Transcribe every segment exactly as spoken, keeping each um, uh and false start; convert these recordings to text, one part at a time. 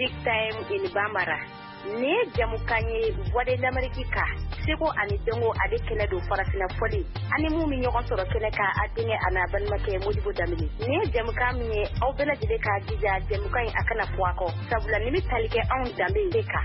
Afrique Time in Bambara. Ne jamukanye voix de l'Amérique ka seko ani dongo ade kene do farafina foli ani mu mi ñoko soro kene ka adine ana ban make modibo damini ne jamuka mi aw bela jide ka jija jamuka akana fuako sabula ni talike on dambe ka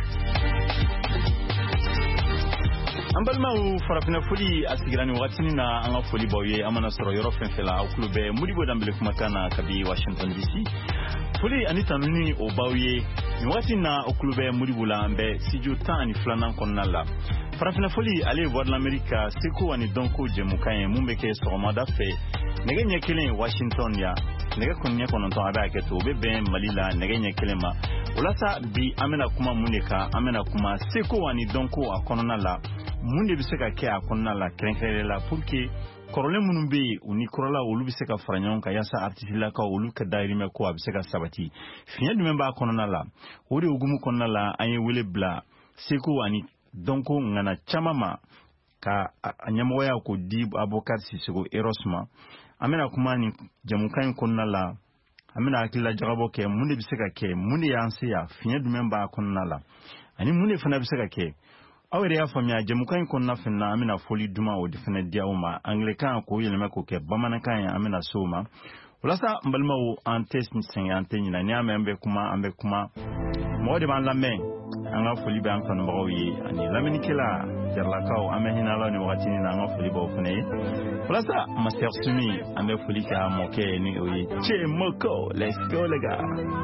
ambalma farafina foli asigirani watini na anga foli boye amana soro yoro fenfela aw klube modibo dambele kumakana kabi Washington D C foli anita nuni o bawye ni na okulube muribula mbe sijo tani flana konnala farafina foli ale voir l'Amérique seko ani donko jemukaye mumbeke soromada fe nege nyekelen Washington ya nege konnya kononto aba keto bebe malila nege nyekelema ulasa bi amena kuma muneka amena kuma seko ani donko akononala munde biseka ke akononala krenkrelela pour que korole munun be uni korola olu bi se ka faranyon ka yasa artiste la ka olu ka dairime ko abi se ka sabati finya du memba konona la ori ogumu konona la anye wele bla seko ani donko ngana chamama ka anyamoya ko di abokar sisego erosma amena kumani jamukan konona la amena akila jagabo ke munde bi se ka ke munde yanse ya finya du memba konona la ani munde fana bi se ka ke awere ya famia jemukan konna fenna amina foli duma o defene diauma anglican ko yelema ko ke bamanakan ya amina soma ulasa mbalma o antes ni sengante ni na nyame ambe kuma ambe kuma mode ban lamme anga foli ban kan bawi ani lamini kila jarla kaw amehina la ni wakati ni anga foli ba fune ulasa master sumi ambe foli ka moke ni oyi che moko let's go lega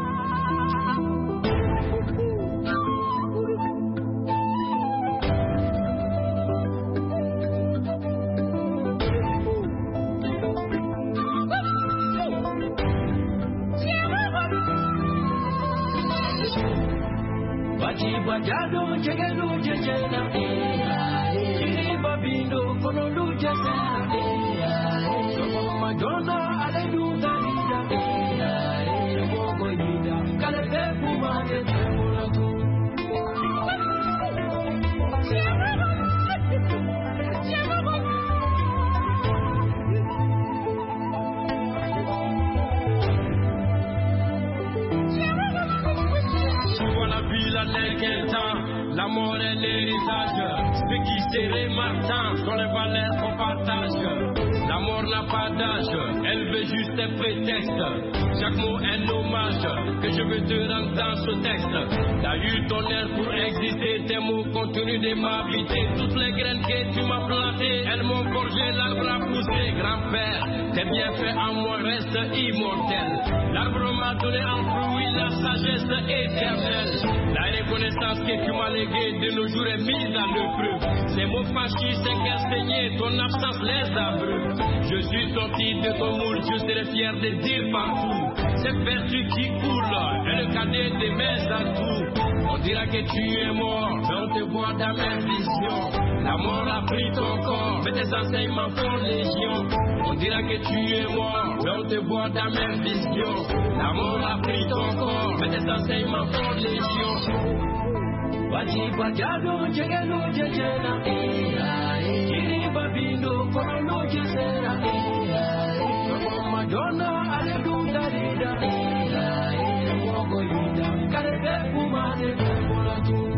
Bajado jegelu jejena eh babindo kono jejena eh Madonna aledu dalida eh bogo yida kale de fumade temulato L'amour est l'héritage, ce qui serait marquant sont les valeurs qu'on partage. L'amour n'a pas d'âge, elle veut juste un prétexte. Chaque mot est un hommage que je veux te rendre dans ce texte. T'as eu ton air pour exister, tes mots contenus de ma vie. Toutes les graines que tu m'as plantées, elles m'ont forgé l'arbre à pousser. Grand-père, tes bienfaits en moi restent immortels. L'arbre m'a donné en fruit la sagesse éternelle. La reconnaissance que tu m'as léguée de nos jours est mise à l'épreuve. Ces mots fâchés, c'est qu'enseigner ton absence les abreuve. Je suis sorti de ton moule, je serai fier de dire partout. Cette vertu qui coule est le cadet de mes atouts. On dira que tu es mort, mais on te voit dans mes visions. La mort a pris ton corps, mais tes enseignements font légion. On dira que tu es mort, mais on te voit dans mes visions. La mort a pris ton corps, mais tes enseignements font légion. Baji bajado jegelu jejena eh kiri babindo kono jezera eh Madonna aledu dalida eh bogo yida kale de fumade temulato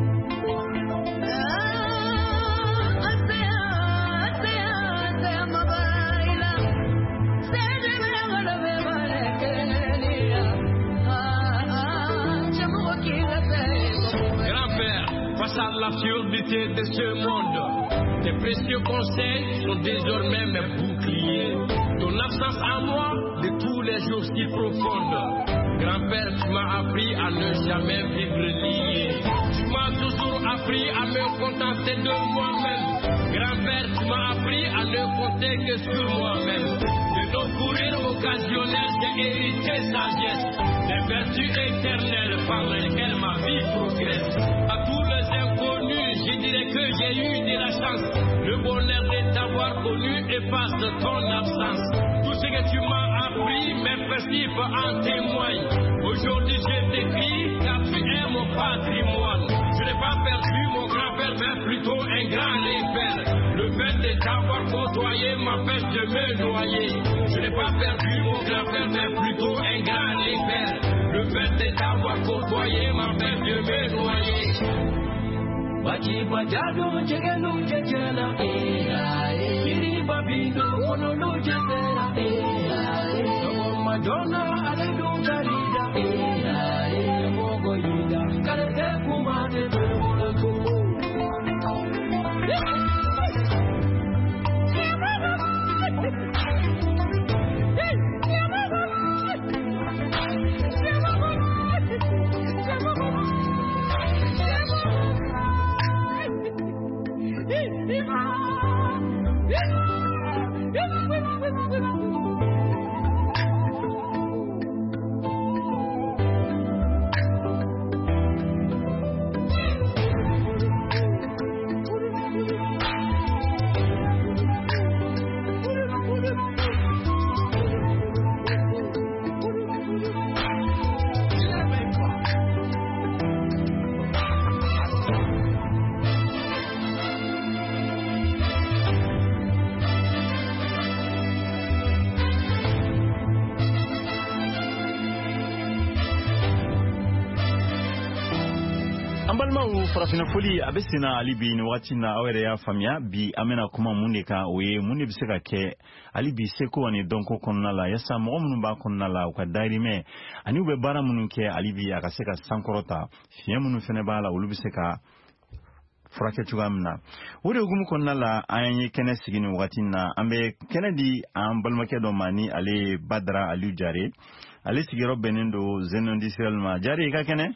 À l'absurdité de ce monde, tes précieux conseils sont désormais mes boucliers. Ton absence à moi de tous les jours si profonde. Grand-père, tu m'as appris à ne jamais vivre lié. Tu m'as toujours appris à me contenter de moi-même. Grand-père, tu m'as appris à ne compter que sur moi-même. De nos courir occasionnels, j'ai hérité sagesse. Les vertus éternelles par lesquelles ma vie progresse. À tous les inconnus, je dirais que j'ai eu de la chance. Le bonheur de t'avoir connu efface ton absence. Tout ce que tu m'as appris, mes principes en témoignent. Aujourd'hui, je t'écris car tu es mon patrimoine. Je n'ai pas perdu mon grand-père, mais plutôt un grand repère. Le fait de t'avoir côtoyé m'empêche de me noyer. Je n'ai pas perdu mon grand-père, mais plutôt un grand repère. Le fait de d'avoir côtoyé m'a fait mieux me noyer. Bachi bajado jegenu jejela eh iri babino onolo jejela eh no madonna ale do garida eh mogo yida kale kumade bola ko. farafina foli a bɛ sen na hali bi nin wagati na aw yɛrɛ y'a faamuya bi an bɛna kuma mun de kan o ye mun de bɛ se ka kɛ hali bi seko ani dɔnko kɔnɔna la yasa mɔgɔ minnu b'a kɔnɔna la u ka dahirimɛ ani u bɛ baara minnu kɛ hali bi a ka se ka sankɔrɔta fiɲɛ minnu fɛnɛ b'a la olu bɛ se ka furakɛ cogoya min na o de hukumu kɔnɔna la an ye kɛnɛ sigi nin wagati na an bɛ kɛnɛ di an balimakɛ dɔ ma ni ale Badara Aliyu Jare ale sigiyɔrɔ bɛnnen don Zenon Israel ma Jare i ka kɛnɛ.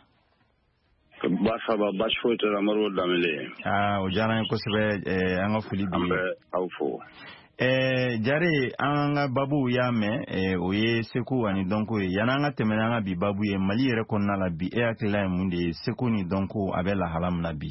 Basaba basfo te ramaro damele. Ah, o jara en kosɛbɛ an ka foli bi. Ambe aw fo. Eh Jare an ka babu ya mɛn eh o ye seko ani dɔnko ye yana an ka tɛmɛ an ka bi babu ye Mali yɛrɛ kɔnɔna la bi e hakilila ye mun de ye seko ni dɔnko a bɛ lahala min na bi.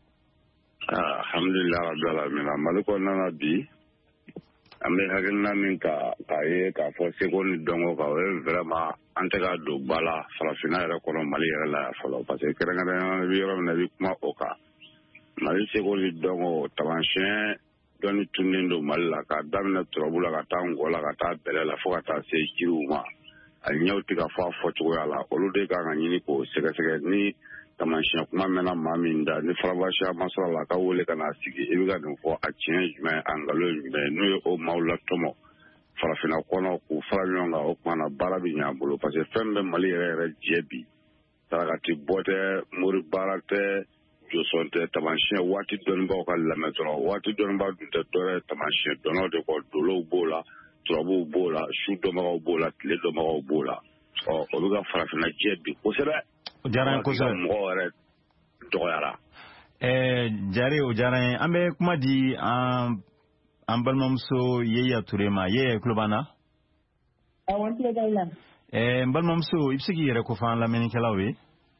Ah, alhamdulillah rabbil alamin. Mali kɔnɔna la bi an bɛ hakilina min ka ka ye k'a fɔ seko ni dɔnko kan o ye vraiment an tɛ ka don ba la farafina yɛrɛ kɔnɔ Mali yɛrɛ la fɔlɔ parce que kɛrɛnkɛrɛnnenya bɛ yɔrɔ min na i bɛ kuma o kan Mali seko ni dɔnko taamasiyɛn dɔnni tunnen don Mali la k'a daminɛ turabu la ka taa ngɔ la ka taa bɛlɛ la fo ka taa se jiriw ma a ɲɛw tɛ ka fɔ a fɔcogoya la olu de kan ka ɲini k'o sɛgɛsɛgɛ ni taamasiyɛn kuma mɛnna maa min da ni farabasiya ma sɔrɔ la a ka wele ka n'a sigi i bɛ ka nin fɔ a tiɲɛ jumɛn a nkalon jumɛn n'o ye o maaw latɔmɔ farafina kɔnɔ k'u fara ɲɔgɔn kan o kumana baara bɛ ɲɛ a bolo parce que fɛn bɛ Mali yɛrɛ yɛrɛ jɛ bi sarakati bɔ tɛ mori baara tɛ jɔsɔn tɛ taamasiyɛn waati dɔnnibaw ka lamɛn dɔrɔn waati dɔnnibaw dun tɛ dɔwɛrɛ taamasiyɛn dɔnnaw de kɔ dolow b'o la turabuw b'o la su dɔnbagaw b'o la tile dɔnbagaw b'o la ɔ o bɛ ka farafina jɛ bi kosɛbɛ o diyara n ye kosɛbɛ mɔgɔ yɛrɛ dɔgɔyara. ɛɛ Jare o diyara n ye an bɛ kuma di an an balimamuso Yeya Ture ma Yeya tulo b'an na. awɔ n tulo b'i la. ɛɛ n balimamuso i bɛ se k'i yɛrɛ ko fɔ an lamɛnnikɛlaw ye.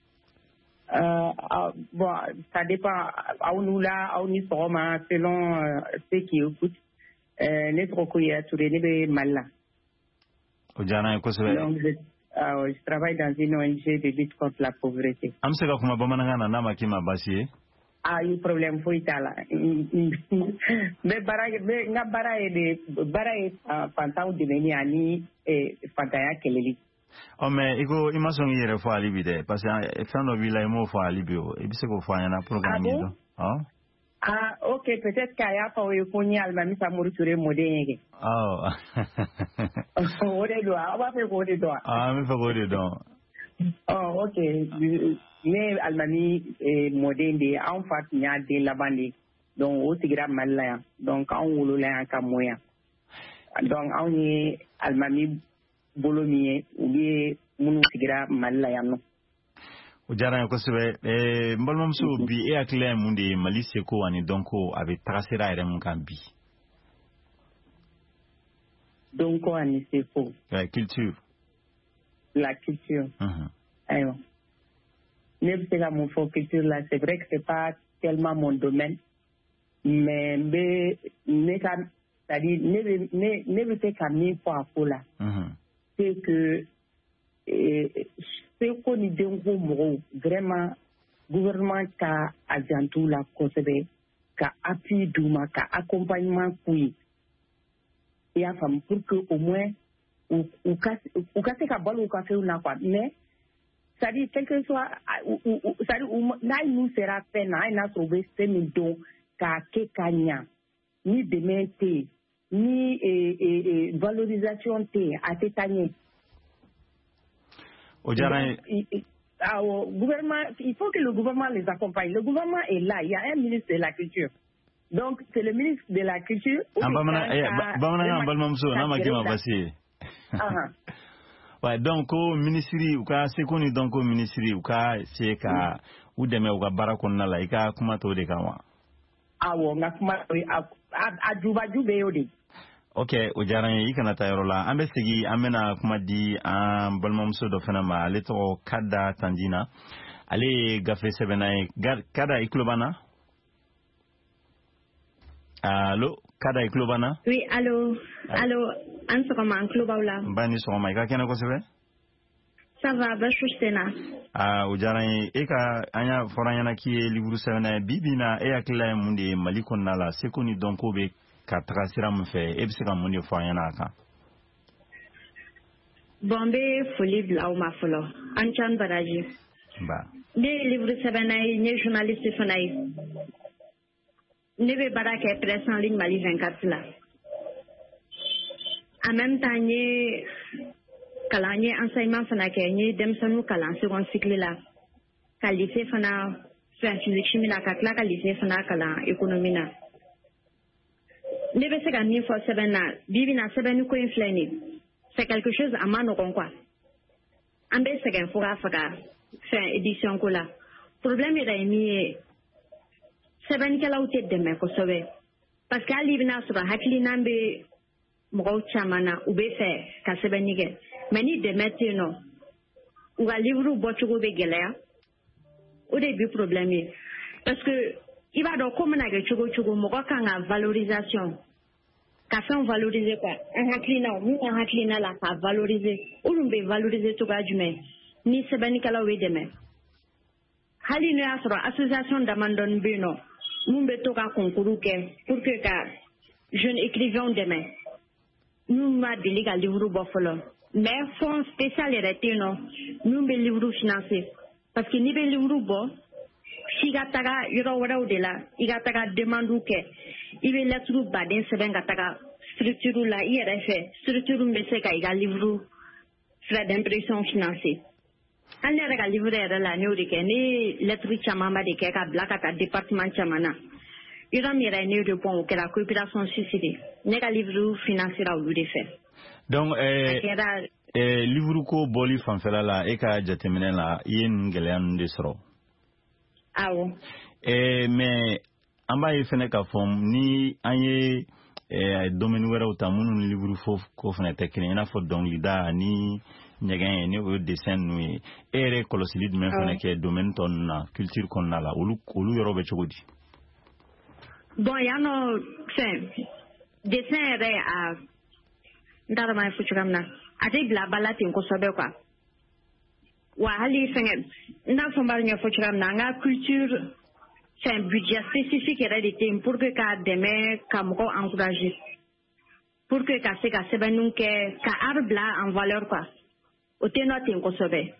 Euh, bon, ça dépend. Aw n'u la, aw ni sɔgɔma selon euh, ceux qui écoutent. Euh, ne tɔgɔ ko Yeya Ture, ne bɛ Mali la. O diyara n ye kosɛbɛ. Donc, je, euh, je travaille dans une O N G de lutte contre la pauvreté. An bɛ se ka kuma bamanankan na n'a ma k'i ma baasi ye. Ah, il problème foyi t'a la. N bɛ baara kɛ, n ka baara ye de baara ye fantanw dɛmɛni ani fantanya kɛlɛli. Ɔ mɛ i ko i ma sɔn k'i yɛrɛ fɔ hali bi dɛ parce que fɛn dɔ b'i la i m'o fɔ hali bi o i bɛ se k'o fɔ an ɲɛna pour que an k'i dɔn. Ah, ok, peut-être k'a y'a fɔ o ye ko n ye Alimami Samori Ture mɔden ye kɛ. Awɔ. O de don aw b'a fɛ k'o de dɔn wa? Ah, an bɛ fɛ k'o de dɔn. Oh, ok. Ne ye Alimami mɔden de ye anw fa tun y'a den laban de ye donc o sigira Mali la yan donc anw wolola yan ka mɔ yan donc anw ye Alimami bolo min ye olu ye minnu sigira Mali la yan nɔ. O diyara n ye kosɛbɛ ɛɛ n balimamuso bi e hakilila ye mun de ye Mali seko ani dɔnko a bɛ taga sira yɛrɛ mun kan bi. Dɔnko ani seko. La culture. La culture. Ayiwa. Ne bɛ se ka mun fɔ culture la c'est vrai que c'est pas tellement mon domaine mais n bɛ ne ka c'est-à-dire ne bɛ ne ne bɛ se ka min fɔ a ko la. C'est que seko ni dɔnko mɔgɔw vraiment gouvernement ka a janto la kosɛbɛ ka appui d'u ma ka accompagnement k'u ye i y'a faamu pour que au moins u ka u ka se ka balo u ka fɛnw na quoi mais c'est-à-dire, quel que soit, c'est-à-dire, n'a nous sera fait, n'a trouvé ce midon, qu'à Kekanya, ni demain, ni valorisation, à Tétanier. Au Djaran. Au gouvernement, il faut que le gouvernement les accompagne. Le gouvernement est là, il y a un ministre de la Culture. Donc, c'est le ministre de la Culture. Ouais, donc au ministère ou ka sekoni donc au ministère ou ka c'est ka ou deme ou ka barakon na la ika kuma to de kawa. Ah wo na kuma a juba jube yodi. Okay, o jaran yi kana tayro la ambe sigi amena kuma di am balmam so do fena ma le to kada tandina. Ale gafe sebenai kada iklobana. Allô, kada iklobana? Oui, allô. Allô, an sɔgɔma an tulo b'aw la. Ba ni sɔgɔma i ka kɛnɛ kosɛbɛ. Ça va, Bachir Sena. Ah, o diyara n ye. E ka an y'a fɔra an ɲɛna k'i ye livre sɛbɛnna ye. Bi bi in na e hakilila ye mun de ye Mali kɔnɔna la seko ni dɔnko bɛ ka taga sira min fɛ e bɛ se ka mun de fɔ an ɲɛna a kan? Bon, n bɛ foli bila aw ma fɔlɔ. Antoine Baraji. Ba. Ne ye livre sɛbɛnna ye, n ye journaliste fana ye. Ne bɛ baara kɛ presse en ligne Mali vingt-quatre la. En même temps, n ye kalan, n ye enseignement fana kɛ, n ye denmisɛnninw kalan second cycle la, ka lycée fana fɛn physique chimie la, ka tila ka lycée fana kalan économie na. Ne bɛ se ka min fɔ sɛbɛn na, bi bi in na sɛbɛnni ko in filɛ nin ye, c'est quelque chose a ma nɔgɔn quoi. An bɛ sɛgɛn fo k'a faga fɛn édition ko la. Problème yɛrɛ ye min ye, sɛbɛnnikɛlaw tɛ dɛmɛ kosɛbɛ, parce que hali i bɛna sɔrɔ hakilina bɛ mɔgɔw caman na u bɛ fɛ ka sɛbɛnni kɛ mais ni dɛmɛ tɛ yen nɔ u ka livre bɔcogo bɛ gɛlɛya o de bi problème ye parce que i b'a dɔn ko mana kɛ cogo cogo mɔgɔ kan ka valorisation ka fɛnw valoriser quoi an hakilinaw min ka hakilina la ka valoriser olu bɛ valoriser cogoya jumɛn ni sɛbɛnnikɛlaw bɛ dɛmɛ hali n'o y'a sɔrɔ association damadɔ bɛ yen nɔ mun bɛ to ka concours kɛ pour que ka jeune écrivain dɛmɛ. Nous m'a délé à livre bofolo. Mais fonds spécial est non. Nous be livre financé. Parce que ni be livre bo, si gataga yoro wara odela, igataga demande ou ke, il be lettre baden seben gataga structure la I R F, structure mbese ka iga livre frais d'impression financé. An ne rega livre era la ne odike ni lettre chamama de ke ka blaka ka département chamana. Yɔrɔ min yɛrɛ ne répond o kɛra coopération suicide ne ka livre financera olu de fɛ. Donc euh, euh, livre ko bɔli fanfɛla la e ka jateminɛ la i ye nin gɛlɛya ninnu de sɔrɔ. Awɔ. Euh, mais an b'a ye fɛnɛ k'a fɔ ni an ye euh, domaine wɛrɛw ta minnu ni livre fo ko fɛnɛ tɛ kelen i n'a fɔ dɔnkilida ani ɲɛgɛn ye ni o ye dessin ninnu ye e yɛrɛ kɔlɔsili jumɛn fɛnɛ kɛ domaine tɔ ninnu na culture kɔnɔna la olu olu yɔrɔ bɛ cogo di? Bon, il y a nos dessins à Darama Futuramna. Avec la balade in Kosobewa. Wahali Fengem. N'a son barrière Futuramna, la culture, c'est un budget spécifique réalité pour que ka demain Kamro encouragé. Pour que ka se ka sebenun ke ka arbla en valeur quoi. Au ténor in Kosobe.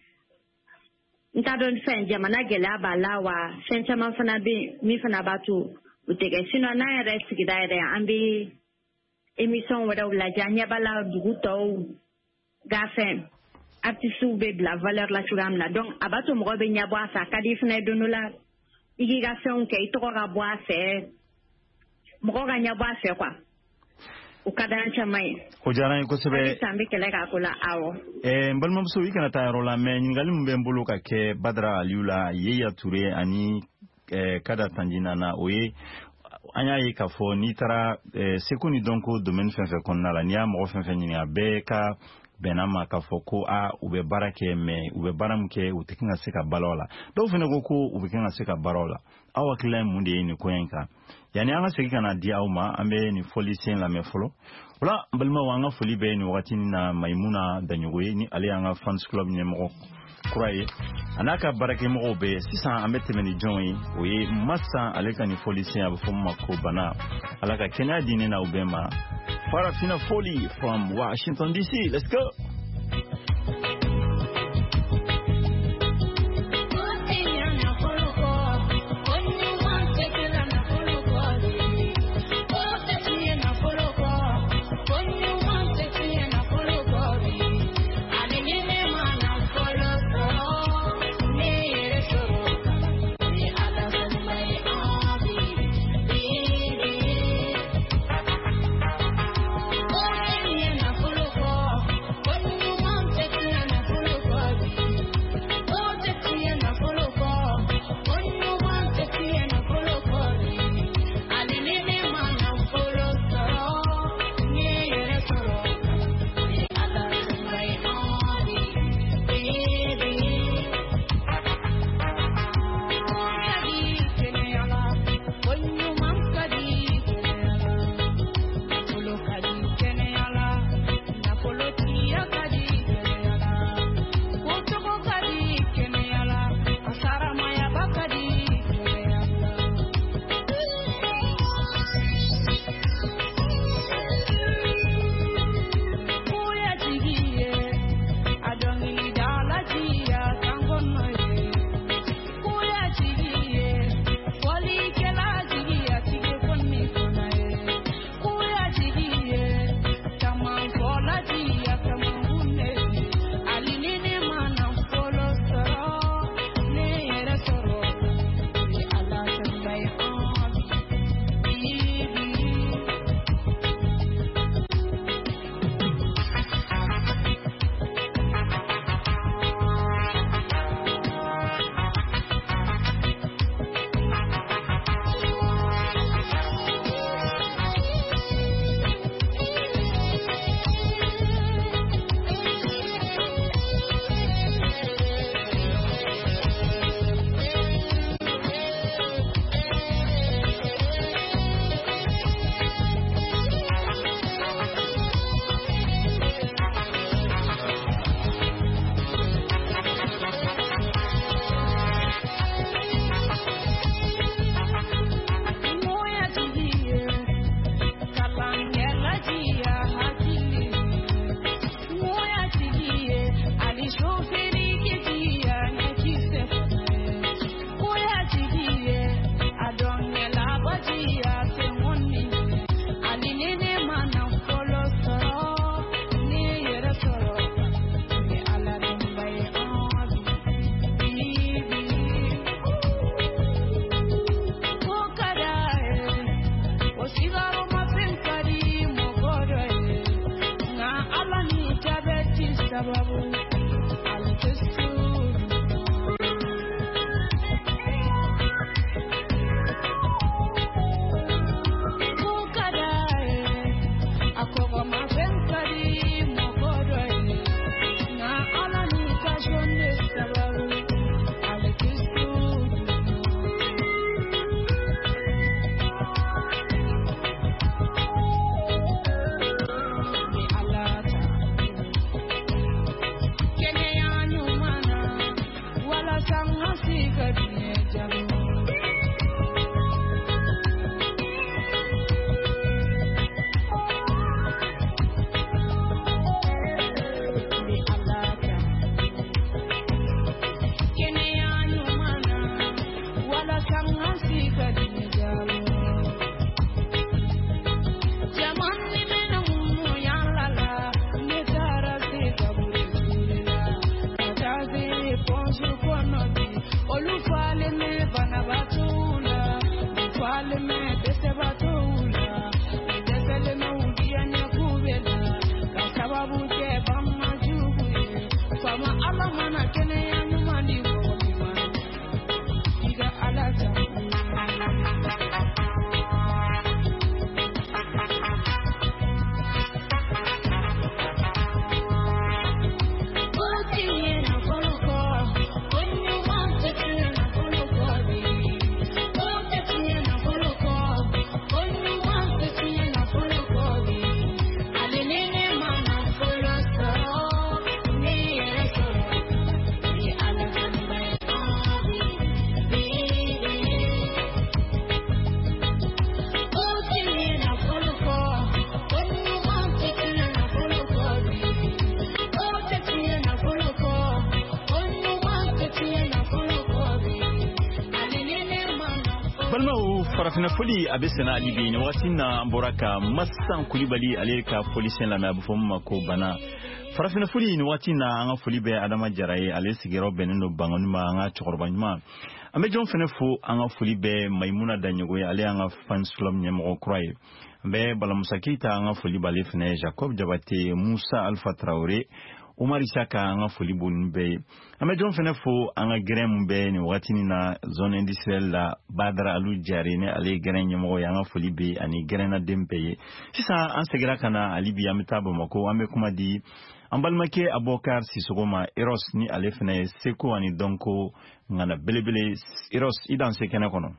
Nta don fin jamana gela bala wa senchama fana bi mi fana batu. Sinon, n'a yɛrɛ sigida yɛrɛ an bɛ émission wɛrɛw lajɛ an ɲɛ b'a la dugu tɔw gafɛn artistes bɛ bila valeur la cogoya min na donc a b'a to mɔgɔ bɛ ɲɛbɔ a fɛ a ka di fana ye don dɔ la i k'i ka fɛnw kɛ i tɔgɔ ka bɔ a fɛ mɔgɔ ka ɲɛbɔ a fɛ quoi o ka d'an caman ye. O diyara n ye kosɛbɛ. halisa an bɛ kɛlɛ k'a ko la awɔ. n balimamuso i kana taa yɔrɔ la mais ɲininkali min bɛ n bolo ka kɛ Badara Aliyu la Yeya Ture ani kada tanjina na o ye an y'a ye k'a fɔ n'i taara seko ni dɔnko domaine fɛn fɛn kɔnɔna la n'i y'a mɔgɔ fɛn fɛn ɲininka bɛɛ ka bɛnna ma k'a fɔ ko a u bɛ baara kɛ mais u bɛ baara min kɛ u tɛ kan ka se ka balo a la dɔw fana ko ko u bɛ kan ka se ka baara o la aw hakilila ye mun de ye nin ko in kan yanni an ka segin ka na di aw ma an bɛ nin fɔli sen lamɛn fɔlɔ o la n balimaw an ka foli bɛ nin wagati na Mayimuna Daɲogo ye ni ale y'an ka fans club ɲɛmɔgɔ kura ye a n'a ka baarakɛmɔgɔw bɛ sisan an bɛ tɛmɛ ni jɔn ye o ye Masa ale ka nin fɔli sen a bɛ fɔ min ma ko bana ala ka kɛnɛya di ne n'aw bɛɛ ma Farafina Foli from Washington D C let's go. farafina foli a bɛ sɛnɛ ali bi ni waati na an bɔra ka Masan Kulibali ale ka foliɲɛn lamɛn a bɛ fɔ min ma ko bana. Farafina foli ni waati na an ka foli bɛ Adama Jara ye ale sigiyɔrɔ bɛnnen don Bangoni ma an ka cɛkɔrɔba ɲuman. An bɛ jɔn fana fo an ka foli bɛ Maimuna Daɲogo ye ale an ka fans club ɲɛmɔgɔ kura ye. An bɛ Balamusa Keita an ka foli b'ale fana ye Jacob Jabate Musa Alpha Traoré Omar Isaka an ka foli b'olu bɛɛ ye. An bɛ jɔn fana fo an ka gɛrɛn mun bɛ nin waati na zone industrielle la Badara Alu Jare ne ale gɛrɛn ɲɛmɔgɔ ye an ka foli bɛ ani gɛrɛnna den bɛɛ ye. Sisan an segira ka na ali bi an bɛ taa Bamako an bɛ kuma di an balimakɛ Abubakar Sisoko ma Eros ni ale fana ye seko ani dɔnko ngana belebele. Eros i dan se kɛnɛ kɔnɔ.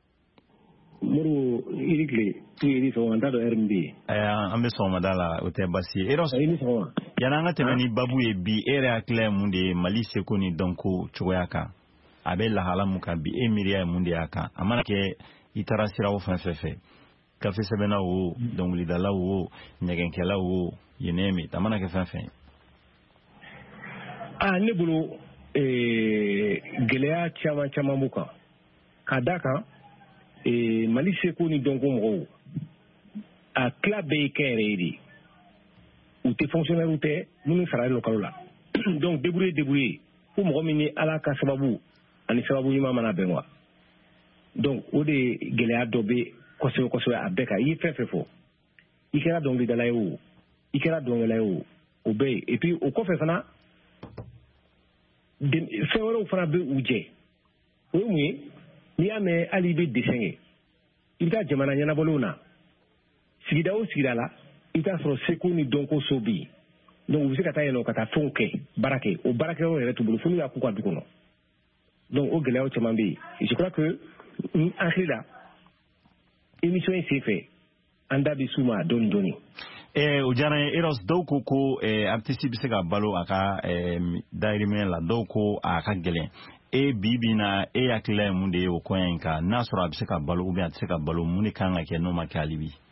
Muru irikle iri so anda do R M B aya an bɛ sɔgɔmada la o tɛ basi ye. Eros yana an ka tɛmɛ ni babu ye bi e yɛrɛ hakili ye mun de ye Mali seko ni dɔnko cogoya kan a bɛ lahala mun kan bi e miiriya ye mun de y'a kan a mana kɛ i taara siraw fɛn fɛn fɛ kafe sɛbɛnnaw o dɔnkilidalaw o ɲɛgɛnkɛlaw o you name it a mana kɛ fɛn fɛn. Ah ne bolo gɛlɛya caman caman b'u kan ka d'a kan Mali seko ni dɔnko mɔgɔw a tila bɛɛ ye kɛnyɛrɛ ye de u tɛ fonctionnaire tɛ minnu saralen don kalo la donc débrouiller débrouiller fo mɔgɔ min ni Ala ka sababu ani sababu ɲuman mana bɛn wa donc o de gɛlɛya dɔ bɛ kosɛbɛ kosɛbɛ a bɛɛ kan i ye fɛn fɛn fɔ i kɛra dɔnkilidala ye o i kɛra dɔnkɛla ye o o bɛɛ ye et puis o kɔfɛ fana fɛn wɛrɛw fana bɛ u jɛ o ye mun ye n'i y'a mɛn hali i bɛ dessin kɛ i bɛ taa jamana ɲɛnabɔlenw na sigida o sigida la i bɛ taa sɔrɔ seko ni dɔnko so bɛ yen donc u bɛ se ka taa yɛlɛ ka taa fɛnw kɛ baara kɛ o baarakɛyɔrɔ yɛrɛ t'u bolo fo n'u y'a k'u ka du kɔnɔ donc o gɛlɛyaw caman bɛ yen je crois que n hakili la émission in sen fɛ an da bɛ s'u ma dɔɔni dɔɔni. Eh, o diyara n ye Eros dɔw ko ko eh, artiste bɛ se ka balo a ka eh, dayirimɛ la dɔw ko a ka gɛlɛn e bi bi na e hakilila ye mun de ye o kɔɲɔ in kan n'a sɔrɔ a bɛ se ka balo ou bien a tɛ se ka balo mun de kan ka kɛ n'o ma kɛ hali bi.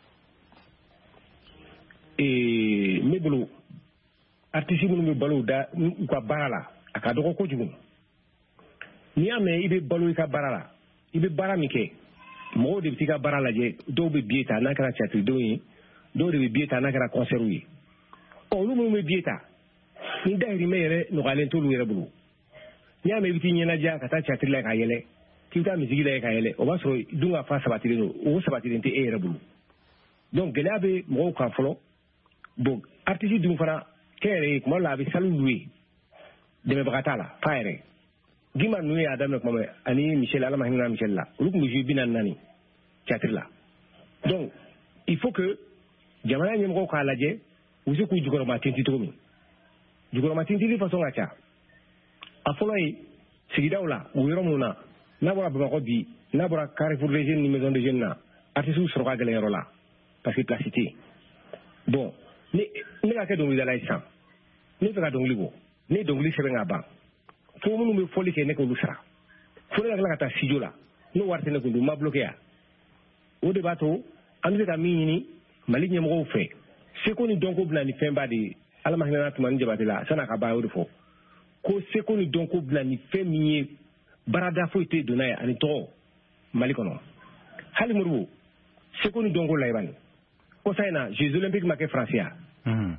Eh, ne bolo artiste minnu bɛ balo da u ka baara la a ka dɔgɔ kojugu n'i y'a mɛn i bɛ balo i ka baara la i bɛ baara min kɛ mɔgɔw de bɛ t'i ka baara lajɛ dɔw bɛ billet ta n'a kɛra cɛtiridenw ye dɔw de bɛ billet ta n'a kɛra concert ye ɔ olu minnu bɛ billet ta ni dayirimɛ yɛrɛ nɔgɔyalen t'olu yɛrɛ bolo n'i y'a mɛn i bɛ t'i ɲɛnajɛ ka taa cɛtiri la ka yɛlɛ k'i bɛ taa misigi la ka yɛlɛ o b'a sɔrɔ dun ka fa sabatilen don o sabatilen tɛ e yɛrɛ bolo donc gɛlɛya bɛ mɔgɔw kan fɔlɔ bon artiste dun fana kere kuma la bi salu lui de bagatala faire gima nuye adam ko ani Michel ala mahina Michel la lu ko ju binan nani chatrila donc il faut que jamana nyem ko kala je usi ku jugoro ma tinti to mi jugoro ma tinti façon acha afolay sigidawla wiro muna nabora ba ko bi nabora Carrefour des jeunes ni maison de jeunes na artisu soroka gele rola parce que placité bon ni ni ka ke dongli dala isa ni ka dongli go ni dongli sebe ngaba fo munu me foli ke ne ko lusra foli la kata sijola no warte ne ko du ma bloquer ya o de bato ande ka mini mali nyemo fe se ko ni donko blani femba di ala mahina to man jabati la sana ka ba o de fo ko se ko ni donko blani femie barada fo ite donaya ani to mali kono hali muru se ko ni donko la ibani ko sayna jeux olympiques make francia mhm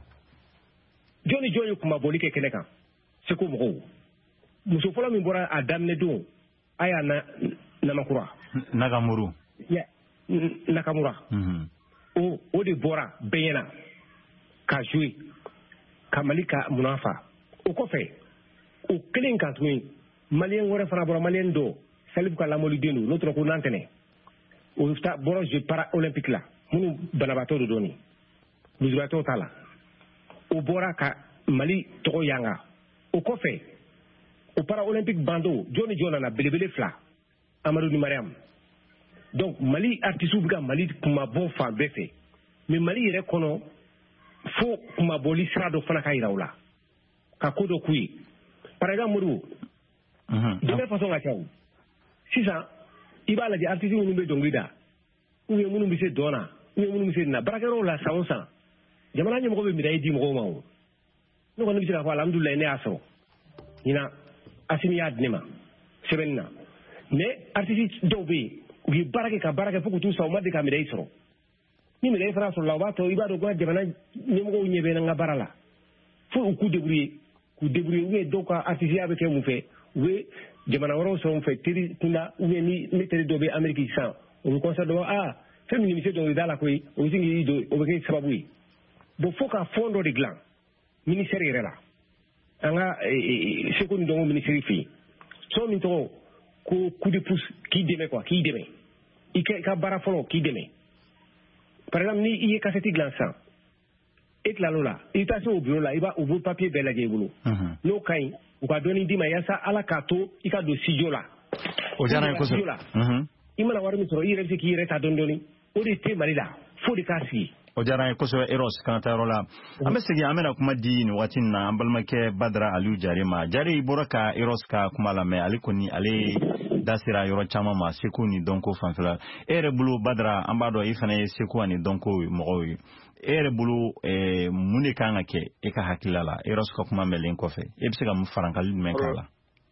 joni joyo kuma bolike keneka se ko mo muso fola min bora adamne do aya na namakura nagamuru ya nakamura mhm o o de bora benyana ka jouer kamalika munafa o ko fe o kelen kan tumi malien wore fana bora malien do salib ka lamoli denu l'autre ko nantene o sta bora je para olympique la munu banabato do doni buzbato tala o bora ka mali to yanga o ko fe o para olympique bando joni jona na belebele fla amadou ni mariam donc mali artisu biga mali kuma bon fa befe mais mali yere kono fo kuma boli srado fana ka irawla ka kodo kui par exemple muru mhm de même façon a chaw si ça ibala di artisu munu be donglida ou munu bi se dona ou munu bi se na barakero la saonsa jamana nyamo ko be mi day di mo mawo no ko ni bi fa alhamdulillah ne aso ina asini ya dnema sebenna mais artisti dobe wi barake ka barake fuku tu sawma de kamira isro ni mi dai fra so lawa to ibado ko jamana ni mo ko nyebe na barala fu ku debrouiller ku debrouiller wi doka artisti abe ke mu fe we jamana woro so mu fe tiri tunda wi ni metere dobe amerique sa on conseil do ah féminisme do dala ko o zingi do o be sababu bo foka fondo de glan ministère irela anga sekondi dongo ministère fi so min to ko coup de pouce qui deme quoi qui deme ike ka bara folo qui deme par exemple ni iye kaseti glansa et la lola ita so bureau la iba obo papier bela je bulu no kai o ka doni dima yasa ala kato ika do sijola o jana ko so mhm imana warmi so ire se ki ire ta dondoni o de te malila fo de kasi o jara ko so eros kan ta rola ambe sigi amena kuma din watin na ambalmake badra aliu jarima jari boraka eros ka kuma la me alikoni ale dasira yoro chama ma sekuni donko fanfela ere bulu badra ambado ifane sekuani donko mogoyi ere bulu e muni kanga ke e ka hakilala eros ko kuma melen ko fe e bisiga mu farankali men kala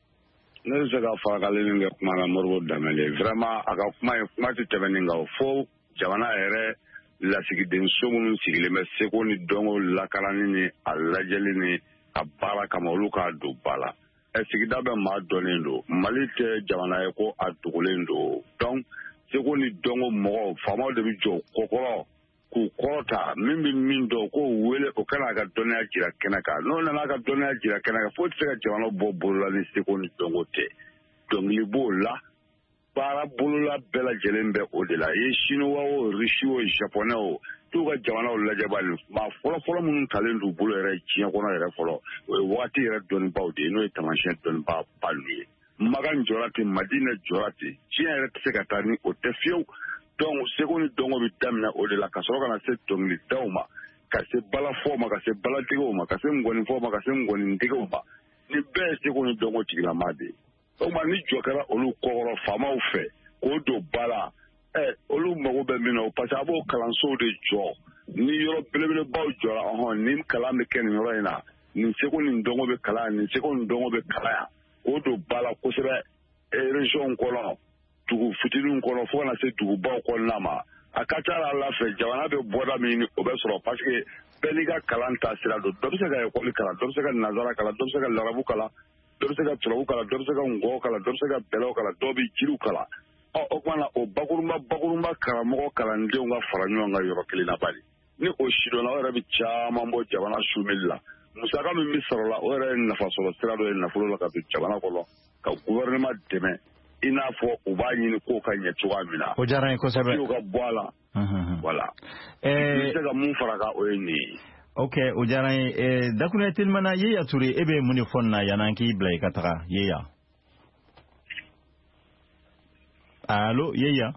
ne se ga farankali nge kuma na morbo damele vraiment aka kuma kuma ti tebeninga fo jamana ere la sigiden somun sigile me seko ni dongo la kalani ni alajeli ni abara kama oluka do bala e sigida be ma donendo malite jamana e ko adugulendo donc seko ni dongo mo fama de bi jo kokoro ku kota mimbi mindo ko wele ko kana ga donya jira kenaka no na ga donya jira kenaka fo tsega jamana bo bola ni seko ni dongo te donc li bola para bolola bela jelembe odela ye chinois o rishiwo japonais o to ga jamana o lajabal ma folo folo mun talendu bolo re chien ko na re folo o wati re don bawde no e tamashen don ba palui magan jorati madina jorati chien re sekatani o tefio donc sekondi dongo bitamna odela kasoro kana se tongli tauma ka se bala forma ka se bala tigoma ka se ngoni forma ka se ngoni tigoma ni be sekondi dongo tigla made o ma ni jokara olu kokoro fama u fe ko do bala eh olu mago be mino parce abo kalanso de jo ni yoro belebele baw jora on ni kala me ken yoro ina ni seko ni ndongo be kala ni seko ni ndongo be kala o do bala ko sebe e region kolon tugu fitinu kolon fo na se tugu baw ko nama akatara la fe jawana be boda mi ni obesoro parce que beliga kalanta sira do do se ga ko kala do se ga nazara kala do se ga larabu kala do se ga tulabu kala do se ga ngo kala do se ga belo kala do bi kiru kala o o kwana o bakurumba bakurumba kala mo kala nde nga faranyo nga yoro kelina bali ni o shido na wara bi chama mbo jabana shumilla musaka min bɛ sɔrɔ la o yɛrɛ ye nafa sɔrɔ sira dɔ ye nafolo la ka don jamana kɔnɔ ka gouvernement dɛmɛ i n'a fɔ u b'a ɲini k'o ka ɲɛ cogoya min na. O diyara n ye kosɛbɛ. K'o ka bɔ a la. Voilà. N bɛ se ka mun fara kan o ye nin ye. Ok, o diyara n ye. Dakurujɛ Telimana Yeya Ture e bɛ mun de fɔ nin na yan'an k'i bila i ka taga Yeya. Allo Yeya.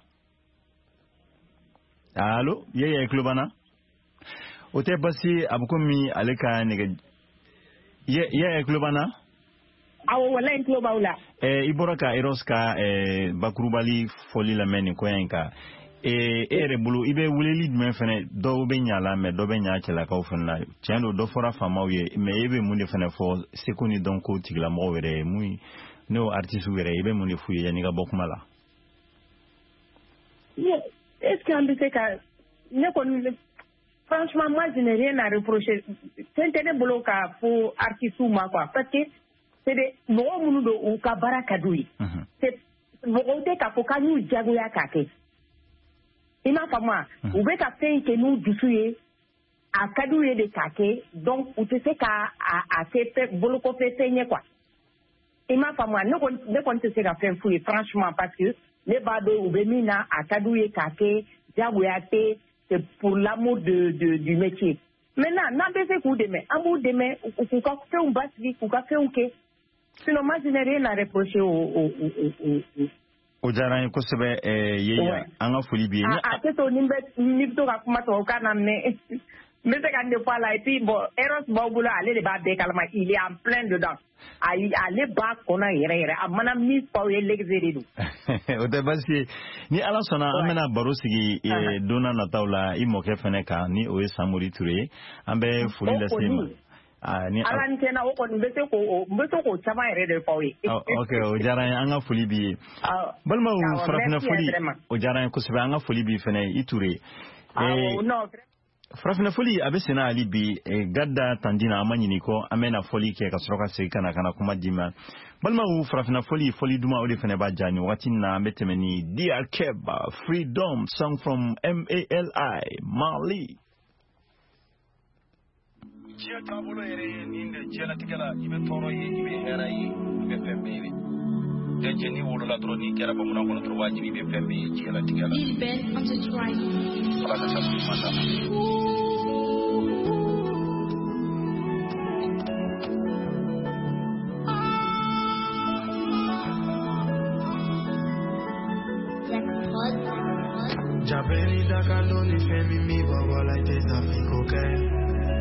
Allo Yeya i tulo b'an na. O tɛ basi a bɛ komi ale ka nɛgɛ Yeya i tulo b'an na. Awɔ walayi n tulo b'aw la. I bɔra ka Eros ka bakurubali fɔli lamɛn nin ko in kan. E yɛrɛ bolo i bɛ weleli jumɛn fɛnɛ dɔw bɛ ɲa la mais dɔw bɛ ɲa cɛlakaw fɛnɛ la. Tiɲɛ don dɔ fɔra faamaw ye mais e bɛ mun de fɛnɛ fɔ seko ni dɔnko tigilamɔgɔw yɛrɛ ye mun n'o artiste yɛrɛ i bɛ mun de f'u ye yan'i ka bɔ kuma la. Est-ce qu'on peut dire que ne kɔni franchement moi je n'ai rien à reprocher. C'est tɛ ne bolo ka fɔ artiste ma quoi parce que c'est des mɔgɔ minnu don u ka baara ka d'u ye. C'est mɔgɔw tɛ k'a fɔ k'an y'u diyagoya k'a kɛ. I m'a faamu wa? U bɛ ka fɛn kɛ n'u dusu ye a ka d'u ye de k'a kɛ donc u tɛ se ka a kɛ bolokɔfɛ fɛn ye quoi. I m'a faamu wa? Ne kɔni ne kɔni tɛ se ka fɛn f'u ye franchement parce que ne b'a dɔn u bɛ min na a ka d'u ye k'a kɛ diyagoya tɛ c'est pour l'amour de de du métier. Maintenant n'an bɛ se k'u dɛmɛ an b'u dɛmɛ k'u ka fɛnw basigi k'u ka fɛnw kɛ. Sinon moi je n'ai rien à reprocher au au au au o diyara n ye kosɛbɛ Yeya an ka foli b'i ye. A tɛ to ni bɛ to ka kuma tubabukan na mais n bɛ se ka nin de fɔ a la et puis bon Eros b'aw bolo ale de b'a bɛɛ kalama il est en plein dedans ale b'a kɔnɔ yɛrɛ yɛrɛ a mana min fɔ aw ye l'exé de don. O tɛ baasi ye ni Ala sɔnna an bɛna baro sigi don n'a nataw la i mɔkɛ fɛnɛ kan ni o ye Samori Ture ye an bɛ foli lase i ma. Ala ni tɛna o kɔni n bɛ se k'o n bɛ se k'o caman yɛrɛ de fɔ aw ye. Ok o diyara n ye an ka foli b'i ye. Balimaw farafinna foli o diyara n ye kosɛbɛ an ka foli b'i fɛnɛ i Ture. Farafinna foli a bɛ senna hali bi Gadda Tandina an ma ɲini kɔ an bɛna foli kɛ ka sɔrɔ ka segin ka na ka na kuma d'i ma. Balimaw farafinna foli foli duman o de fɛnɛ b'a diya nin wagati na an bɛ tɛmɛ ni D R Keba Freedom song from M A L I Mali. Diɲɛ taabolo yɛrɛ ye nin de diɲɛlatigɛ la i bɛ tɔɔrɔ ye i bɛ hɛrɛ ye i bɛ fɛn bɛɛ ye bɛɛ jɛ ni wolola dɔrɔn n'i kɛra bamanan kɔnɔ dɔrɔn wajibi i bɛ fɛn bɛɛ ye diɲɛlatigɛ la Ala ka sabu ɲuman d'a ma. Jabeni dakando ni femi mi baba like this afriko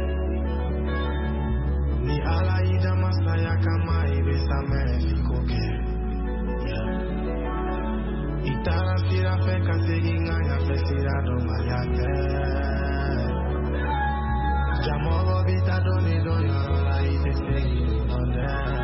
ni ala ida masaya kama ibe samere fikoke itara sira fe kaseginga ya fe sira do mayate jamogo bita doni doni ala ide segi donde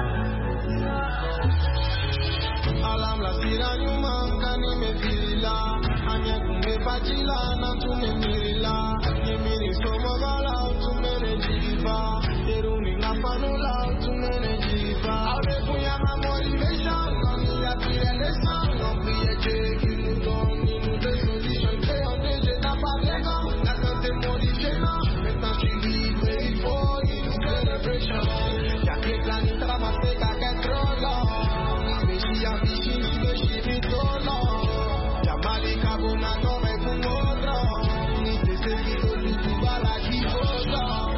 alam la sira nyuma kani me vila anya kumbe pachila na tume mirila ni miri somo gala tume rejiva Panula to Jiva. I'll be putting my motivation on the appeal the song of the edge. You don't need the solution. Play on the jet up at the gun. That's not the motivation. It's not to be ready for you. Celebration. Jackie Planning Tramaseka can throw long. Michi Abishi, the ship is so long. Jamali Kabuna, no me pungodro. Ni te se quito tu balaki foto.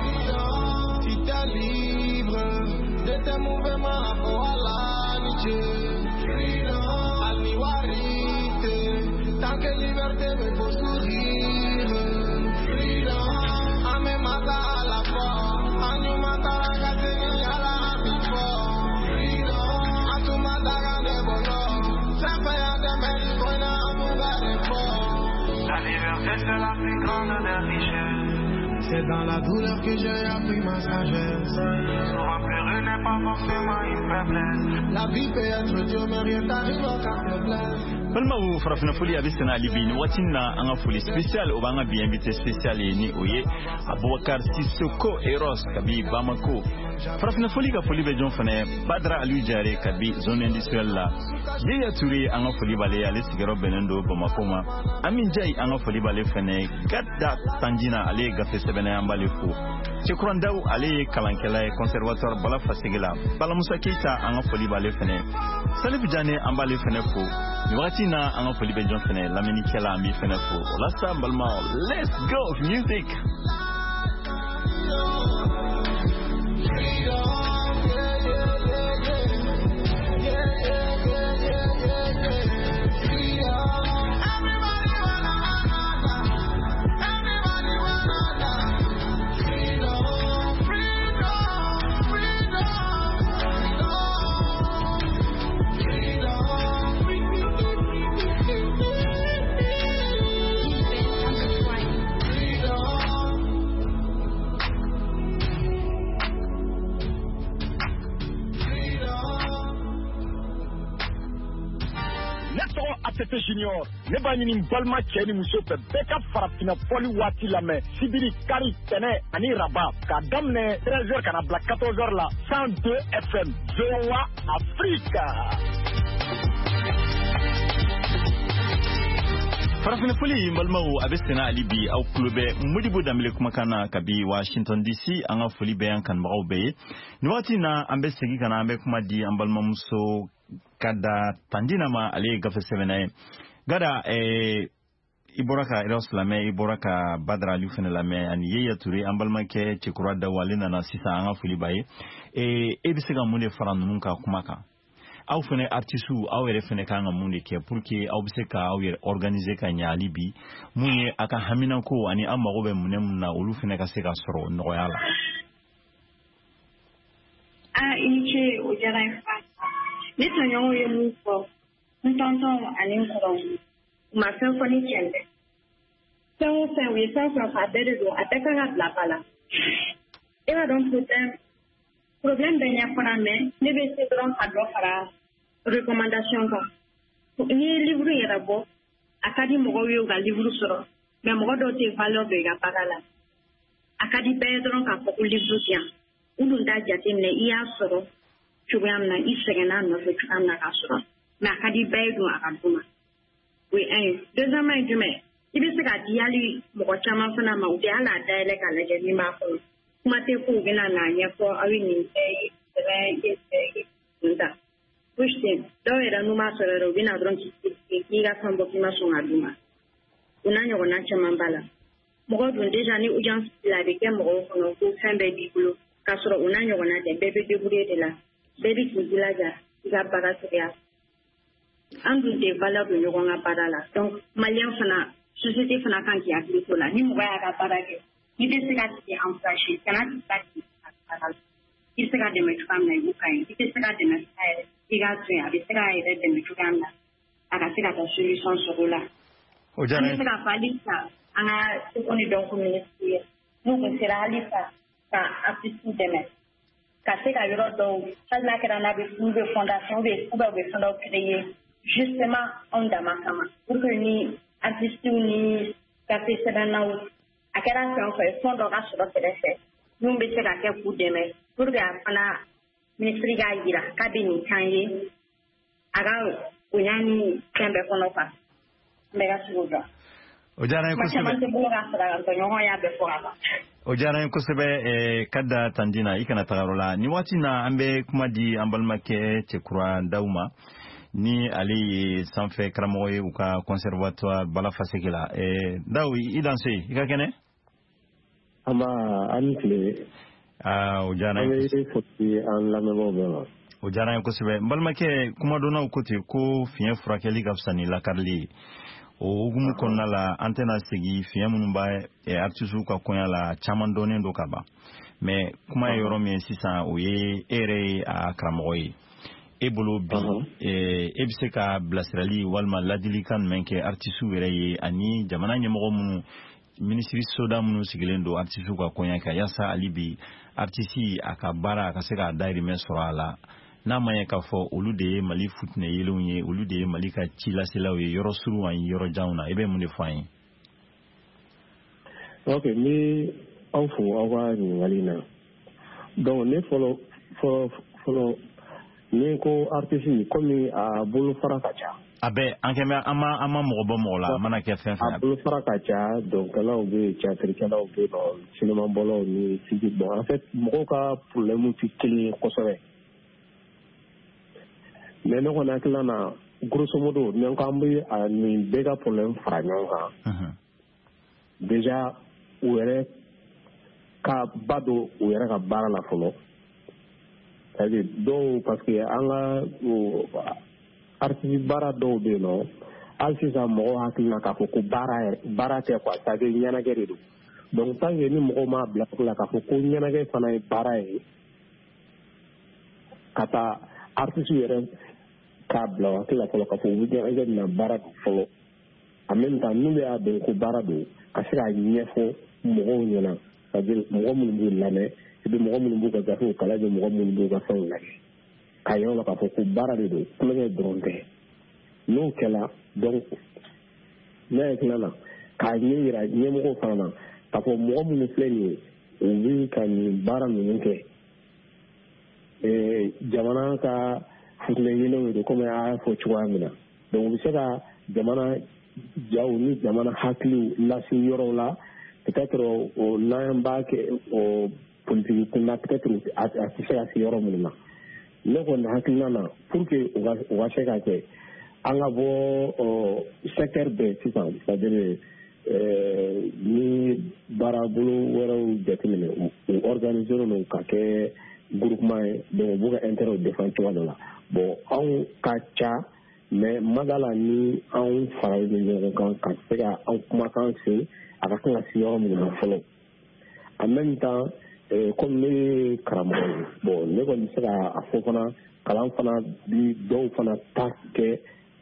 Te mouvement pour la niche freedom al mi warite tant que liberté me faut sourire freedom a me mata a la fois a ñu mata a gâté ni a la mi fort freedom a tu mata gane bolo ça fait un de mes buena amuga de fort la liberté c'est la plus grande des richesses. C'est dans la douleur que j'ai appris ma sagesse. Souvent pleurer n'est pas forcément une faiblesse. La vie peut être dure, mais rien t'arrive en cas de faiblesse. Balimaw farafina foli a bɛ sɛnɛ hali bi nin waati na an ka foli spécial o b'an ka bi invité spécial ye ni o ye Abubakar Sisoko Eros kabi Bamako farafina foli ka foli bɛ jɔn fana Badara Aliyu Jare kabi zone industrielle la Yaya Touré an ka foli b'ale ale sigiyɔrɔ bɛnnen don Bamako ma Amin Jai an ka foli b'ale fana Gadda Tanjina ale ye gafe sɛbɛnna an b'ale fo Cekurandaw ale ye kalankɛla ye conservatoire Bala Faseke la Balamusa Keita an ka foli b'ale fana Salif Jane an b'ale fana fo ni wagati na an ka foli bɛ jɔn fana laminikɛla an b'i fana fo o la sa balima let's go music. Junior ne b'a ɲini balima cɛ ni muso fɛ bɛɛ ka farafina fɔli waati lamɛn sibiri kari tɛnɛ ani raba k'a daminɛ treize heures kana bila quatorze heures la cent deux F M V O A Afrique. farafina foli balimaw a bɛ senna ali bi aw tulo bɛ Modibo Dambele kumakan na kabi Washington D C an ka foli bɛ an kanubagaw bɛɛ ye ni waati na an bɛ segi kana an bɛ kuma di an balimamuso Gadda Tanjina ma ale ye gafe sɛbɛnna ye Gadda eh, i bɔra ka Eros lamɛn i bɔra ka Badara Aliyu fana lamɛn ani Yaya Touré an balimakɛ Cekurandaw ale nana sisan an ka foli b'a ye eh, e bɛ se ka mun de fara ninnu ka kuma kan aw fana artiste aw yɛrɛ fana kan ka mun de kɛ pour que aw bɛ se ka aw yɛrɛ organiser ka ɲɛ hali bi mun ye a ka haminako ani an mago bɛ minɛ min na olu fana ka se ka sɔrɔ nɔgɔya la. Ah, i ni ce o diyara n ye fa. Ne tɔɲɔgɔnw ye mun fɔ n tɔntɔn ani n kɔrɔw u ma fɛn fɔ ni tiɲɛ tɛ. Fɛn o fɛn u ye fɛn fɛn fɔ a bɛɛ de don a bɛɛ kan ka bila ba la. E b'a dɔn problème problème bɛ ɲɛfɔra mais ne bɛ se dɔrɔn ka dɔ fara recommandation kan. N'i ye livre yɛrɛ bɔ a ka di mɔgɔw ye u ka livre sɔrɔ mais mɔgɔ dɔw tɛ valeur don i ka baara la. A ka di bɛɛ ye dɔrɔn k'a fɔ ko livre di yan. U dun t'a jateminɛ i y'a sɔrɔ cogoya min na i sɛgɛnna nɔfɛ cogoya min na k'a sɔrɔ mais a ka di bɛɛ ye dun a ka d'u ma. O ye un ye. Deuxièmement ye jumɛn i bɛ se k'a di hali mɔgɔ caman fana ma u tɛ hali a dayɛlɛ k'a lajɛ min b'a kɔnɔ. Kuma tɛ ko u bɛna n'a ɲɛfɔ aw ye nin bɛɛ ye sɛbɛn ye ye kun ta. Fosi tɛ dɔw yɛrɛ n'u m'a sɔrɔ yɛrɛ u bɛna dɔrɔn k'i ka fɛn bɔ k'i ma sɔn ka d'u ma. O n'a ɲɔgɔnna caman b'a la. Mɔgɔ dun déjà ni audience la a bɛ kɛ mɔgɔw kɔnɔ ko fɛn bɛɛ b'i bolo k'a sɔrɔ o n'a ɲɔgɔnna tɛ bɛɛ bɛ débrouiller de la bɛɛ bɛ k'i jilaja i ka baara cogoya. An dun tɛ valeur don ɲɔgɔn ka baara la donc maliyɛn fana société fana kan k'i hakili to la ni mɔgɔ y'a ka baara kɛ i bɛ se ka tigi encourager kana tigi ka tigi ka baara la i bɛ se ka dɛmɛ cogoya min na i b'o k'a ye i tɛ se ka dɛmɛ a yɛrɛ i k'a to yen a bɛ se k'a yɛrɛ dɛmɛ cogoya min na a ka se ka taa solution sɔrɔ o la. O diyara n ye. An bɛ se ka fɔ hali sisan an ka seko ni dɔnko minisiri ye n'u tun sera hali sisan ka artiste dɛmɛ ka se ka yɔrɔ dɔw hali n'a kɛra n'a bɛ n'u bɛ fondation ou bien u bɛ fɛn dɔw créer justement anw dama kama pour que ni artiste ni gafe sɛbɛnnaw a kɛra fɛn o fɛn fɛn dɔ ka sɔrɔ kɛrɛfɛ minnu bɛ se ka kɛ k'u dɛmɛ pour que a fana minisiri k'a jira k'a bɛ nin kan ye a ka bonya ni fɛn bɛɛ kɔnɔ quoi n bɛ ka sugu dɔn. O diyara n ye kosɛbɛ. O diyara n ye kosɛbɛ Gadda Tanjina i kana taga yɔrɔ la ni waati na an bɛ kuma di an balimakɛ Cekurandaw ma ni ale ye sanfɛ karamɔgɔ ye u ka conservatoire Bala Faseke la Daw i danse i ka kɛnɛ. An b'a an ni tile. Aa o diyara n ye. An bɛ foli an lamɛnbagaw bɛɛ ma. O diyara n ye kosɛbɛ n balimakɛ kumadɔnnaw ko ten ko fiɲɛ furakɛli ka fisa ni lakarili ye. O hukumu kɔnɔna la an tɛna segi fiɲɛ minnu b'a artiste ka kɔɲɔ la caman dɔnnen don ka ban mais kuma ye yɔrɔ min sisan o ye e yɛrɛ ye a karamɔgɔ ye e bolo bi e bɛ se ka bilasirali walima ladilikan jumɛn kɛ artiste yɛrɛ ye ani jamana ɲɛmɔgɔ minnu minisiri soda minnu sigilen don artiste ka kɔɲɔ kan yasa hali bi artiste a ka baara a ka se k'a dahirimɛ sɔrɔ a la. N'a ma ye k'a fɔ olu de ye Mali futinɛ yelenw ye olu de ye Mali ka ci laselaw ye yɔrɔ suru ani yɔrɔ janw na i bɛ mun de fɔ an ye. Ok n bɛ aw fo aw ka ɲininkali na donc ne fɔlɔ fɔlɔ fɔlɔ ni ko artiste komi a bolo fara ka ca. a bɛ an kɛmɛ an ma an ma mɔgɔ bɔ mɔgɔ la a mana kɛ fɛn fɛn. a bolo fara ka ca dɔnkɛlaw bɛ yen teatrikɛlaw bɛ yen nɔ cinémabɔlaw ni sigi bon en fait mɔgɔw ka problème tɛ kelen ye kosɛbɛ mais ne kɔni hakilina na grosso modo ni k'an bɛ a nin bɛɛ ka problème fara ɲɔgɔn kan déjà u yɛrɛ ka ba don u yɛrɛ ka baara la fɔlɔ c'est-à-dire dɔw parce que an ka artiste baara dɔw bɛ yen nɔ hali sisan mɔgɔw hakili la k'a fɔ ko baara baara tɛ quoi c'est-à-dire ɲɛnajɛ de don donc tant que ni mɔgɔw m'a bila la k'a fɔ ko ɲɛnajɛ fana ye baara ye ka taa artiste yɛrɛ k'a bila hakili la fɔlɔ k'a fɔ u bɛ ɲɛnajɛ bɛna baara don fɔlɔ en même temps n'u y'a dɔn ko baara don ka se k'a ɲɛfɔ mɔgɔw ɲɛna c'est-à-dire mɔgɔ minnu b'u lamɛn et puis mɔgɔ minnu b'u ka gafew kalan bɛ mɔgɔ minnu b'u ka fɛnw lajɛ k'a yɔrɔ la k'a fɔ ko baara de don kulonkɛ dɔrɔn tɛ n'o kɛla donc ne hakilina na k'a ɲɛ yira ɲɛmɔgɔw fana na k'a fɔ mɔgɔ minnu filɛ nin ye u bɛ ka nin baara ninnu kɛ jamana ka futinɛ ɲinɛw de komi a y'a fɔ cogoya min na donc u bɛ se ka jamana jaw ni jamana hakiliw lase yɔrɔw la peut-être n'an b'a kɛ politiki kunda peut-être a tɛ se ka se yɔrɔ minnu na ne kɔni hakilina na pour que u ka se ka kɛ an ka bɔ secteur bɛɛ sisan c'est-à-dire ni baarabolo wɛrɛw jateminɛ u organiser don ka kɛ groupement ye donc u b'u ka intérêt défendre cogoya dɔ la bon anw ka ca mais madala ni anw faralen ɲɔgɔn kan ka se ka anw kumakan se a ka kan ka se yɔrɔ minnu na fɔlɔ en même temps comme ne ye karamɔgɔ ye bon ne kɔni bɛ se k'a fɔ fana kalan fana bi dɔw fana ta kɛ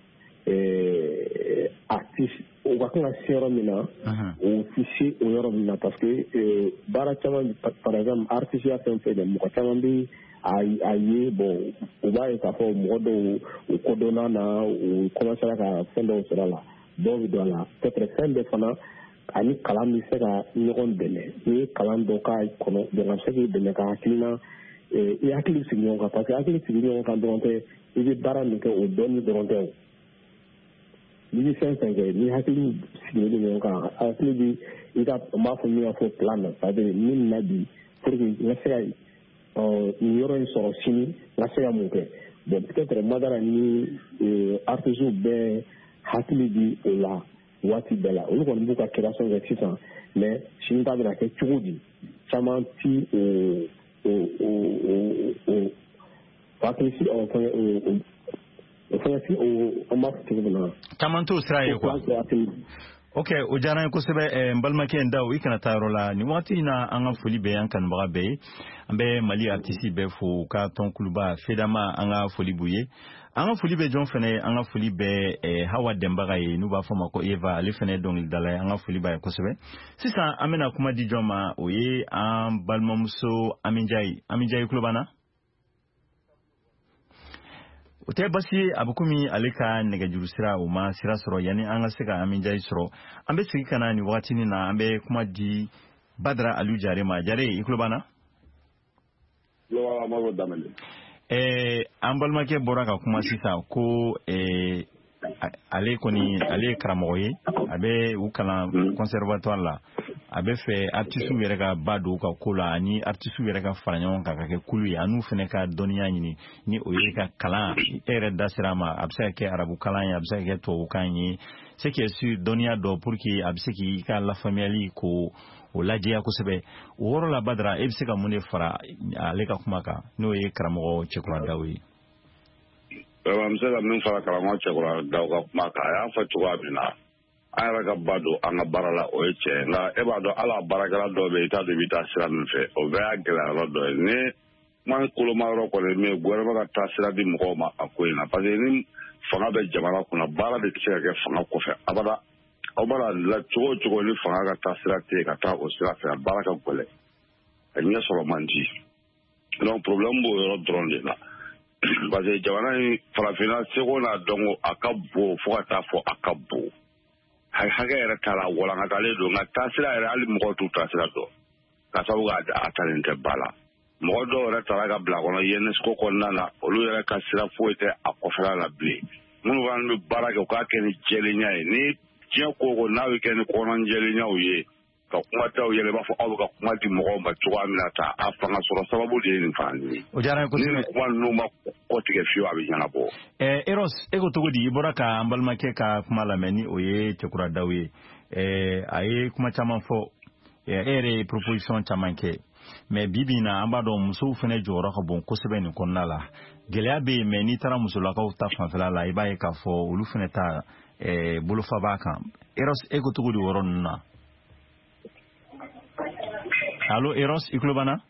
artiste u ka kan ka se yɔrɔ min na u tɛ se o yɔrɔ min na parce que baara caman par exemple artiste ya fɛn fɛn dɛ mɔgɔ caman bɛ a ye bon u b'a ye k'a fɔ mɔgɔ dɔw u kodɔnna na u commencera ka fɛn dɔw sɔrɔ a la dɔw bɛ don a la peut-être fɛn bɛɛ fana ani kalan bɛ se ka ɲɔgɔn dɛmɛ n'i ye kalan dɔ k'a kɔnɔ donc a bɛ se k'i dɛmɛ ka hakilina i hakili sigi ɲɔgɔn kan parce que hakili sigi ɲɔgɔn kan dɔrɔn tɛ i bɛ baara min kɛ o dɔnni dɔrɔn tɛ o n'i bɛ fɛn fɛn kɛ ni hakili sigilen ɲɔgɔn kan hakili bɛ i ka n b'a fɔ min ka fɔ plan na c'est-à-dire min na bi pour que n ka se ka nin yɔrɔ in sɔrɔ sini n ka se ka mun kɛ bon peut-être madara ni artistes bɛɛ hakili bi o la waati bɛɛ la olu kɔni b'u ka création kɛ sisan mais sini ta bɛna kɛ cogo di caman ti o o o o hakili si o fɛngɛ o o fɛngɛ si o an b'a fɔ cogo min na. caman t'o sira ye quoi. ok o diyara n ye kosɛbɛ n balimakɛ n daw i kana taa yɔrɔ la nin waati in na an ka foli bɛ an kanubaga bɛɛ ye an bɛ mali artiste bɛɛ fo ka tɔnkuluba fedama an ka foli b'u ye an ka foli bɛ jɔn fɛnɛ an ka foli bɛ hawa dɛnbaga ye n'u b'a fɔ ma ko eva ale fɛnɛ dɔnkilidala ye an ka foli b'a ye kosɛbɛ sisan an bɛna kuma di jɔn ma o ye an balimamuso aminjayi aminjayi tulo b'an na o tɛ basi ye a bɛ komi ale ka nɛgɛjuru sira o ma sira sɔrɔ yanni an ka se ka aminjayi sɔrɔ an bɛ segin ka na nin wagatinin na an bɛ kuma di badara aliyu jare ma jare i tulo b'an na. ɛɛ an balimakɛ bɔra ka kuma sisan ko ɛɛ ale kɔni ale ye karamɔgɔ ye a bɛ u kalan conservatoire la a bɛ fɛ artiste yɛrɛ ka ba don u ka ko la ani artiste yɛrɛ ka fara ɲɔgɔn kan ka kɛ kulu ye an'u fɛnɛ ka dɔnniya ɲini ni o ye ka kalan e yɛrɛ da sera a ma a bɛ se ka kɛ arabu kalan ye a bɛ se ka kɛ tubabukan ye c'est que sur dɔnniya dɔ pour que a bɛ se k'i ka lafaamuyali ko o lajɛya kosɛbɛ o yɔrɔ la badara e bɛ se ka mun de fara ale ka kuma kan n'o ye karamɔgɔ Cɛkura Dawu ye. an bɛ se ka min fara karamɔgɔ Cɛkura Dawu ka kuma kan a y'a fɔ cogoya min na an yɛrɛ ka ba don an ka baara la o ye tiɲɛ nka e b'a dɔn ala baarakɛla dɔw bɛ yen i t'a dɔn i bɛ taa sira min fɛ o bɛɛ y'a gɛlɛyayɔrɔ dɔ ye ni kuma koloma yɔrɔ kɔni min gouvernement ka taa sira di mɔgɔw ma a ko in na parce que ni fanga bɛ jamana kunna baara de tɛ se ka kɛ fanga kɔfɛ abada aw b'a la cogo o cogo ni fanga ka taa sira tɛ yen ka taa o sira fɛ a baara ka gɛlɛn a ɲɛ sɔrɔ man di donc problème b'o yɔrɔ dɔrɔn de la parce que jamana in farafinna seko n'a dɔnko a ka bon fo ka taa fɔ a ka bon hakɛ yɛrɛ t'a la walankatalen don nka taasira yɛrɛ hali mɔgɔw t'u taasira dɔn ka sababu k'a a talen tɛ ba la mɔgɔ dɔw yɛrɛ taara ka bila kɔnɔ UNESCO kɔnɔna na olu yɛrɛ ka sira foyi tɛ a kɔfɛla la bilen minnu fana bɛ baara kɛ u k'a kɛ ni jɛlenya ye ni diɲɛ ko o ko n'a bɛ kɛ ni kɔnɔjɛlenyaw ye ka kuma taw yɛlɛ b'a fɔ aw bɛ ka kuma di mɔgɔw ma cogoya min na ta a fanga sɔrɔ sababu de ye nin fana ye o diyara n ye kosɛbɛ ni kuma ninnu ma kɔtigɛ fiyewu a bɛ ɲɛnabɔ ɛɛ Eros e ko cogo di i bɔra ka an balimakɛ ka kuma lamɛn ni o ye Cɛkura Dawu ye ɛɛ a ye kuma caman fɔ e yɛrɛ ye proposition caman kɛ mais bi bi in na an b'a dɔn musow fana jɔyɔrɔ ka bon kosɛbɛ nin kɔnɔna la gɛlɛya bɛ yen mais n'i taara musolakaw ta fanfɛla la i b'a ye k'a fɔ olu fana ta ɛɛ bolofa b'a kan Eros e ko cogo di o yɔrɔ ninnu na allo Eros i tulo b'an na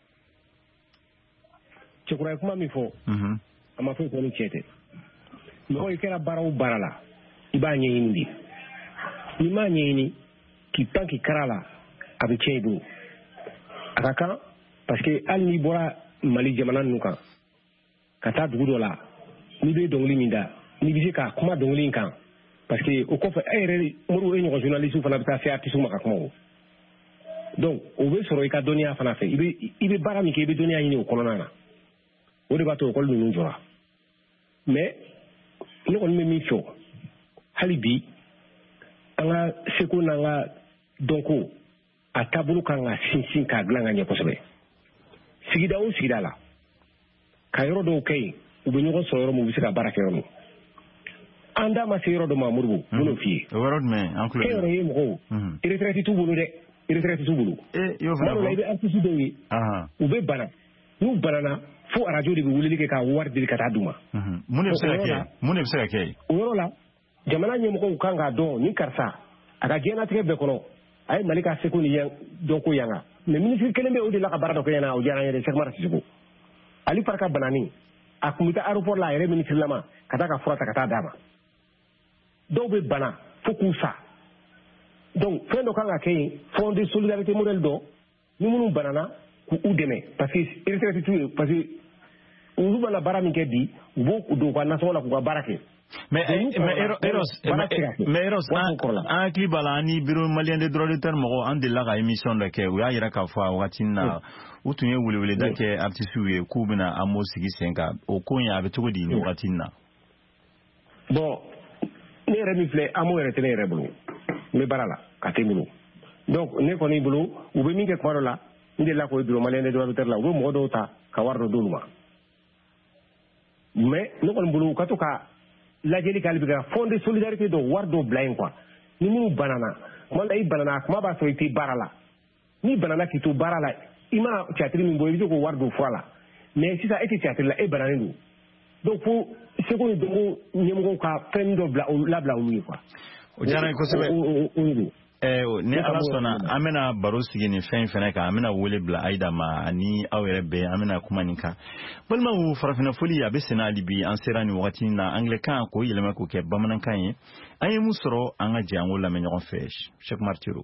Cɛkura ye kuma min fɔ a ma foyi fɔ ni cɛ tɛ mɔgɔ i kɛra baara o baara la i b'a ɲɛɲini de n'i m'a ɲɛɲini k'i pan k'i kara la a bɛ tiɲɛ i bolo a ka kan parce que hali n'i bɔra Mali jamana ninnu kan ka taa dugu dɔ la n'i bɛ dɔnkili min da n'i bɛ se ka kuma dɔnkili in kan parce que o kɔfɛ e yɛrɛ Modibo e ɲɔgɔn journaliste fana bɛ taa se artiste ma ka kuma o donc o bɛ sɔrɔ i ka dɔnniya fana fɛ i bɛ i bɛ baara min kɛ i bɛ dɔnniya ɲini o kɔnɔna na o de b'a to école ninnu jɔra mais ne kɔni bɛ min fɔ hali bi an ka seko n'an ka dɔnko a taabolo kan ka sinsin k'a dilan ka ɲɛ kosɛbɛ sigida o sigida la ka yɔrɔ dɔw kɛ yen u bɛ ɲɔgɔn sɔrɔ yɔrɔ min u bɛ se ka baara kɛ yɔrɔ min an da ma se yɔrɔ dɔ ma Modibo n b'o f'i ye o yɔrɔ jumɛn an kulo kɛnyɛrɛ ye mɔgɔw retraite t'u bolo dɛ retraite t'u bolo tuma dɔ la i bɛ artiste dɔw ye u bɛ bana n'u banana fo arajo de bɛ weleli kɛ ka wari deli ka taa d'u ma mun de bɛ se ka kɛ mun de bɛ se ka kɛ o yɔrɔ la jamana ɲɛmɔgɔw kan k'a dɔn ni karisa a ka diɲɛlatigɛ bɛɛ kɔnɔ a ye Mali ka seko ni dɔnko yanga mais ministre kelen bɛ o de la ka baara dɔ kɛ ɲɛna o diyara n ye dɛ Cheikh Umar Sisoko Ali Farka banani a tun bɛ taa aéroport la a yɛrɛ ministre lama ka taa ka fura ta ka taa d'a ma dɔw bɛ bana fo k'u sa donc fɛn dɔ kan ka kɛ yen fond de solidarité modèle dɔ ni minnu banana k'u dɛmɛ parce que retraite t'u ye parce que olu mana baara min kɛ bi u b'o don u ka nasɔngɔ la k'u ka baara kɛ mais Eros mais Eros an hakili b'a la an ni bureau malien des droits d'auteur mɔgɔw an delila ka émission dɔ kɛ u y'a yira k'a fɔ a wagati na u tun ye weleweleda kɛ artistes ye k'u bɛna an m'o sigi sen kan o ko in a bɛ cogo di nin wagati na bon ne yɛrɛ min filɛ an m'o yɛrɛ tɛ ne yɛrɛ bolo n bɛ baara la ka tɛ n bolo donc ne kɔni bolo u bɛ min kɛ kuma dɔ la n delila k'o bureau malien des droits d'auteur la u bɛ mɔgɔ dɔw ta ka wari dɔ d'olu ma mais ne kɔni bolo u ka to ka lajɛli k'ale bɛ ka fond de solidarité dɔ wari dɔ bila yen quoi ni minnu banana kuma la i banana kuma b'a sɔrɔ i tɛ baara la n'i banana k'i to baara la i mana théâtre min bɔ i bɛ se k'o wari don fura la mais sisan e tɛ théâtre la e bananen don donc fo seko ni dɔnko ɲɛmɔgɔw ka fɛn dɔ bila labila olu ye quoi. o diyara n ye kosɛbɛ. ɛɛ ni ala sɔnna an bɛna baro sigi nin fɛn in fana kan an bɛna wele bila Ayida ma ani aw yɛrɛ bɛɛ an bɛna kuma nin kan balimaw farafinna foli a bɛ senna hali bi an sera nin wagati in na anglais kan k'o yɛlɛma k'o kɛ bamanankan ye an ye mun sɔrɔ an ka jɛ an k'o lamɛn ɲɔgɔn fɛ Cheikh Umar Tiro.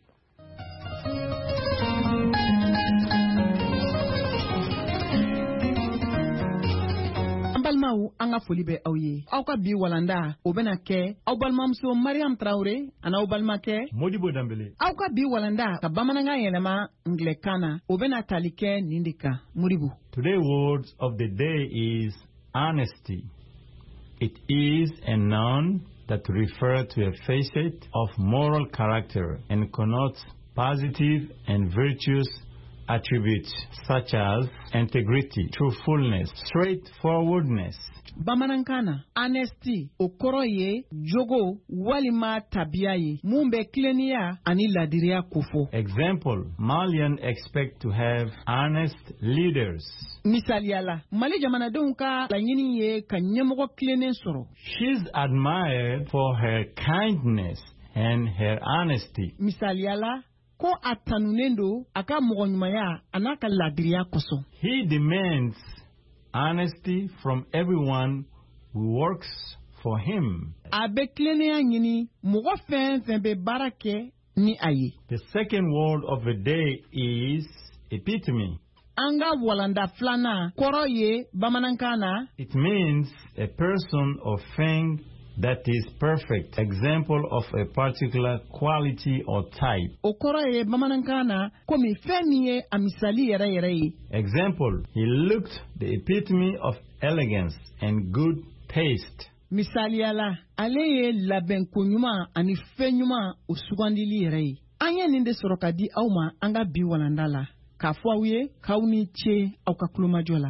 balimaw an ka foli bɛ aw ye aw ka bi walanda o bɛna kɛ aw balimamuso Mariam Traoré ani aw balimakɛ Modibo Dambele aw ka bi walanda ka bamanankan yɛlɛma anglais na o bɛna tali kɛ nin de kan Modibo. Today's words of the day is honesty. It is a noun that refers to a facet of moral character and connotes positive and virtuous attributes such as integrity, truthfulness, straightforwardness. Bamanankana, honesty, o kɔrɔ ye jogo walima tabiya ye mun bɛ kileniya ani ladiriya kofɔ. Example, Malians expect to have honest leaders. Misaliyala, Mali jamanadenw ka laɲini ye ka ɲɛmɔgɔ kilenen sɔrɔ. She's admired for her kindness and her honesty. Misaliyala, ko a tanunen do a ka mɔgɔɲumanya a n'a ka ladiriya kosɔn. He demands honesty from everyone who works for him. A bɛ tilennenya ɲini mɔgɔ fɛn fɛn bɛ baara kɛ ni a ye. The second word of the day is epitome. An ka walanda filanan kɔrɔ ye bamanankan na. It means a person or thing that is perfect, example of a particular quality or type. Okora e bamanankana komi femiye amisali yere yere. Example, he looked the epitome of elegance and good taste. Misali ala, aleye laben kunyuma ani fenyuma usugandili yere. Anya ninde sorokadi auma anga biwalandala. Kafwawe, kauni che au kakuluma jola.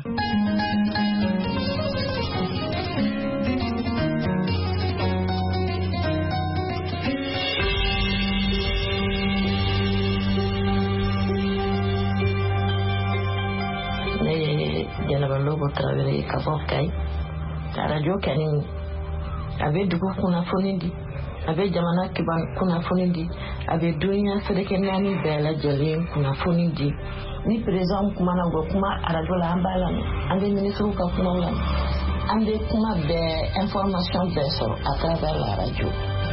Lobo travailler Kabokai. La radio Kani avait du kuna fonindi, avait Jamana Kiban kuna fonindi, avait Dunia Sedekenani Bella Jolin kuna fonindi. Ni présent Kumana Gokuma à la Jola Ambalan, and the ministre Kakumalan, and the Kuma de information vessel à travers la radio.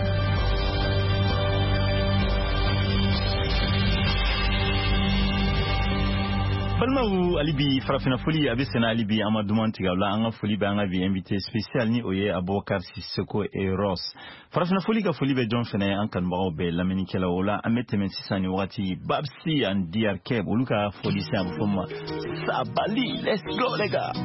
Balmaou alibi farafina foli abisena alibi Amadou Mantiga la anga foli ba anga bi invité spécial ni oye Aboubacar Sissoko et Ross farafina foli ka foli be John Fene an kan bawo be lamini kala wala amete men sisani wati babsi and D R K oluka foli sa foma sabali. Let's go les gars.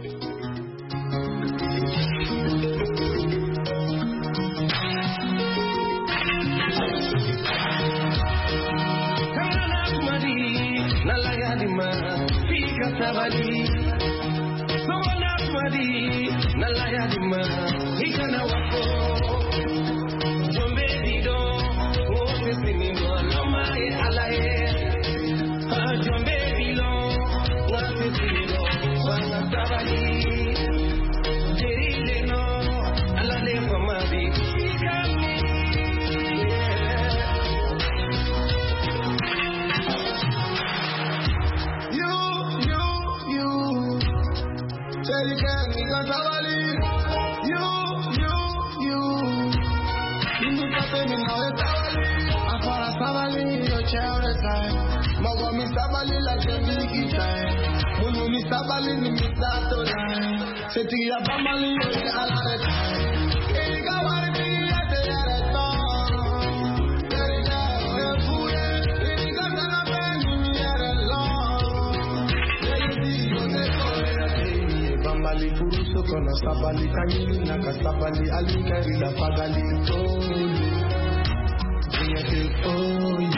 Sabali, so not madi, nalaya dima, ikana wako, jombe dido, wote sinimo, loma e alaye, jombe dilo, wote sinimo, wana sabali, jeri leno, alale famadi, ikami. Sabali ni mitato na se tira bamali ala re e gawar bi ate re to terga e fuye e gana ben mi re lo e di one ko bamali furuso kono sabali kanyi na ka sabali ali kari la pagali to yete oyi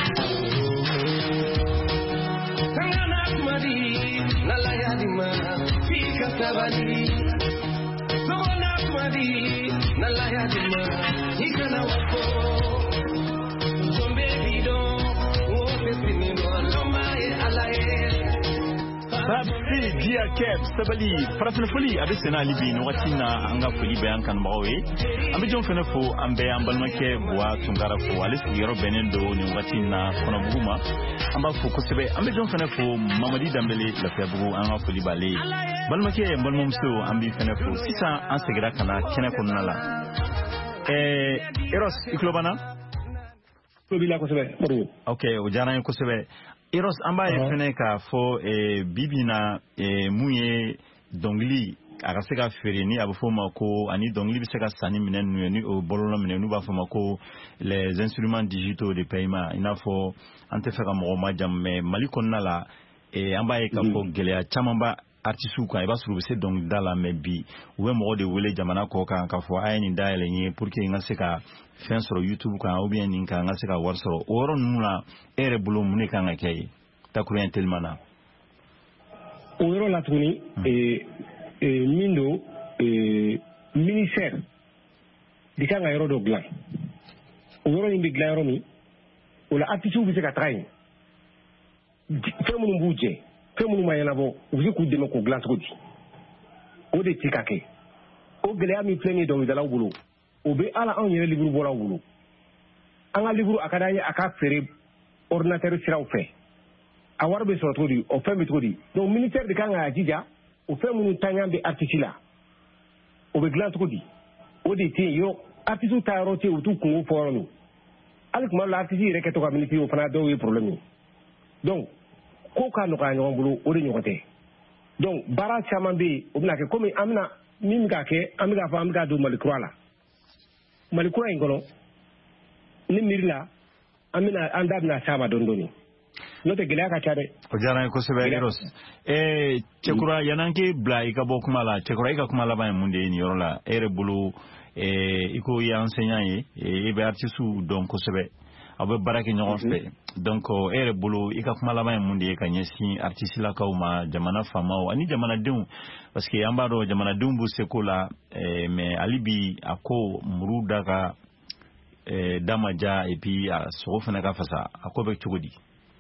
nalaya dima fika sabali sona kwadi nalaya dima ikana wako jombe bido wote sinimo loma e alaye Babsi D R K sabali farafina foli abisena alibi no watina anga foli be an kan bawe ambe John Fene fo ambe ambalmake bwa tungara fo alis yero benendo ni watina kono buguma amba fo ko sebe ambe John Fene fo Mamadi Dambele la febu anga foli bale balmake balmom so ambi Fene fo sisa an segira kana kene ko nala eh Eros iklobana ko bila ko sebe okay o jana ko sebe Eros amba e fene ka fo e bibina e muye dongli aga seka fere ni abufo mako ani dongli biseka sani minen ni o bololo minen nu ba fo mako les instruments digitaux de paiement ina fo ante feka mo majam me malikon nala e amba e ka fo gelea chamamba artisu ka e ba suru se dong dala me bi we mo de wele jamana ko kan ka fo ayini daile ni pour que nga seka fen soro YouTube kan ou bien ninka nga seka war soro oro nuna ere bulo muni kan akay takuru entelmana oro la tuni e e mindo e ministère dika nga yoro do glan oro ni glan yoro mi ola atisu bi se ka train femu mbuje femu mayela bo uzi ku de ko glan ko di o de tikake o gele ami pleni do dala bulo obe ala an yere liburu bola wulu anga liburu akada ya aka fere ordinateur siraw fe awarbe so todi o fe metodi donc ministère de kanga jija o fe munu tanyambe artisila obe glant kodi o de ti yo artisu taro ti o tu kungo foronu alik ma la artisi reke to ka ministère o fana do wi problème donc ko ka no ka nyon bulu o de nyokote donc bara chamambe o bna ke comme amna mimi ka ke amiga fa amiga do malikroala malikura in kono ni mirla amina anda na sama dondoni no te gila ka tare o jara ko sebe eros e chekura yananke bla ikabo kumala chekura ikakumala ba munde ni yorola ere bulu e iko ya enseignant e be artiste donc ko sebe abe baraki ñogon fe donc ere bulu ikakumala ba munde ka nyesi artiste la kawma jamana famao ani jamana deun parce que ambaro jamana deun bu sekola e mais alibi ako muruda ka e damaja et puis sofana ka fasa akobe chugudi.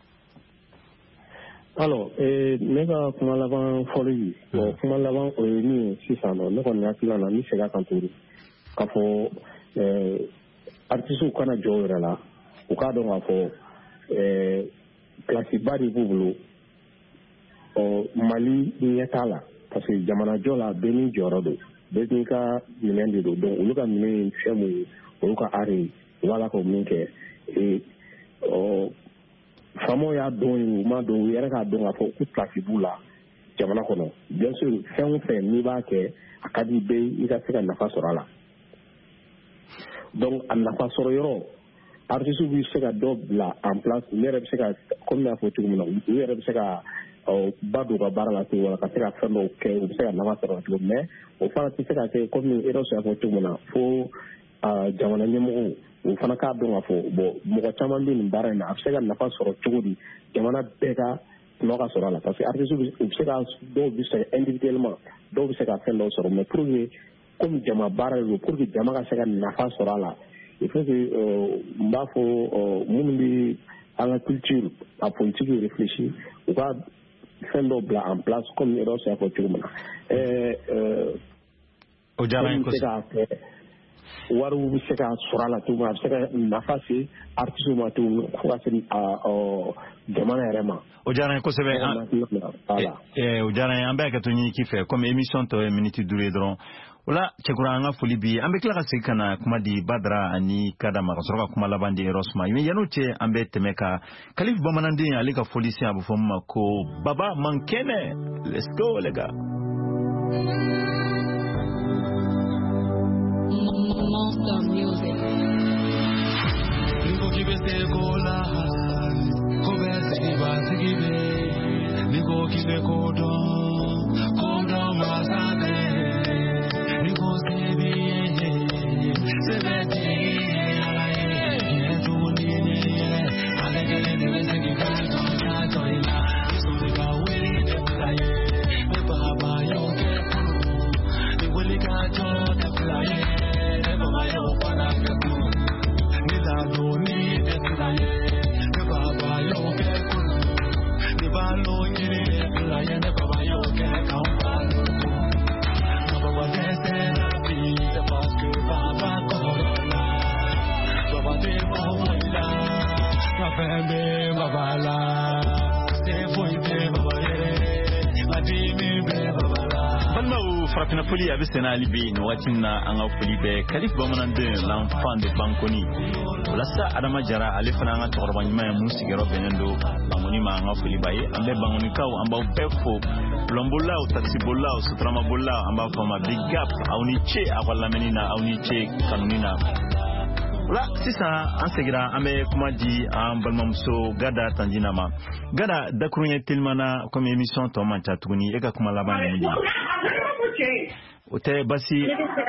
Alors, eh, nega kuma laban foli o kuma laban o ni sisano ne ko nyakila na mi sega kanturi ka fo eh artisu kana jowera la o ka do ngafo eh classic bari bubulu o Mali nyetala parce que jamana jola beni jorodo beni ka minendi do donc uluka minen femu uluka ari wala ko minke e o famo ya don ma do yere ka don afo ku plasibu-la jamana kono bien sûr fɛn fɛn ni b'a kɛ a ka di bɛɛ i ka se ka nafa sɔrɔ a la donc a nafa sɔrɔ yɔrɔ artiste bi se ka dɔ bila en place ne yɛrɛ bɛ se ka comme n'a fɔ cogo min na u yɛrɛ bɛ se ka ba don ka baara la cogo wala ka se ka fɛn dɔw kɛ u bɛ se ka nafa sɔrɔ cogo mais o fana tɛ se ka kɛ comme Eros y'a fɔ cogo min na fo jamana ɲɛmɔgɔw o fana k'a dɔn ka fɔ bon mɔgɔ caman bɛ nin baara in na a bɛ se ka nafa sɔrɔ cogo di jamana bɛɛ ka nɔ ka sɔrɔ a la parce que artiste u bɛ se ka dɔw bɛ se individuellement dɔw bɛ se ka fɛn dɔw sɔrɔ mais pour que comme jama baara de don pour que jama ka se ka nafa sɔrɔ a la il faut que n b'a fɔ minnu bɛ an ka culture a politique réfléchir u ka fɛn dɔw bila en place comme Eros y'a fɔ cogo min na ɛɛ o diyara n ye kosɛbɛ. wari bɛ se ka sɔrɔ a la cogo min a bɛ se ka nafa se artiste ma cogo min fo ka se jamana yɛrɛ ma. o diyara n ye kosɛbɛ o diyara n ye an bɛ hakɛto ɲini k'i fɛ comme émission tɔ ye minute duuru ye dɔrɔn o la cɛkura an ka foli bi an bɛ tila ka segin ka na kuma di Badara ani Kadama ka sɔrɔ ka kuma laban di Eros ma mais yan'o cɛ an bɛ tɛmɛ ka Kalifu bamananden ale ka foli se a bɛ fɔ min ma ko Baba Mankɛnɛ let's go les gars. Monster music. Niko kibese kola, kobe sikiba sikibe. Niko kibe kodo, kodo masabe. Niko sebi sebeti alaye. Yetu nini alekele nebe sikiba kona toila. Soniga wili neplaye, nebaba yoke kuru. Niwili kato neplaye. Farafina foli a bɛ sɛnɛ hali bi nin waati in na an ka foli bɛ Kalifu bamananden l'enfant de Bankoni walasa Adama Jara ale fana an ka cɛkɔrɔba ɲuman ye mun sigiyɔrɔ bɛnnen don Bankoni ma an ka foli b'a ye an bɛ Bankonikaw an b'aw bɛɛ fo bulonbolaw taxibolaw sotaramabolaw an b'a fɔ ma big up aw ni ce aw ka lamɛnni na aw ni ce kanuni na. Ola sisan an segira an bɛ kuma di an balimamuso Gada Tandina ma. Gada dakurun ye telimana comme émission tɔ man ca tuguni e ka kuma laban ye mun ye? O tɛ basi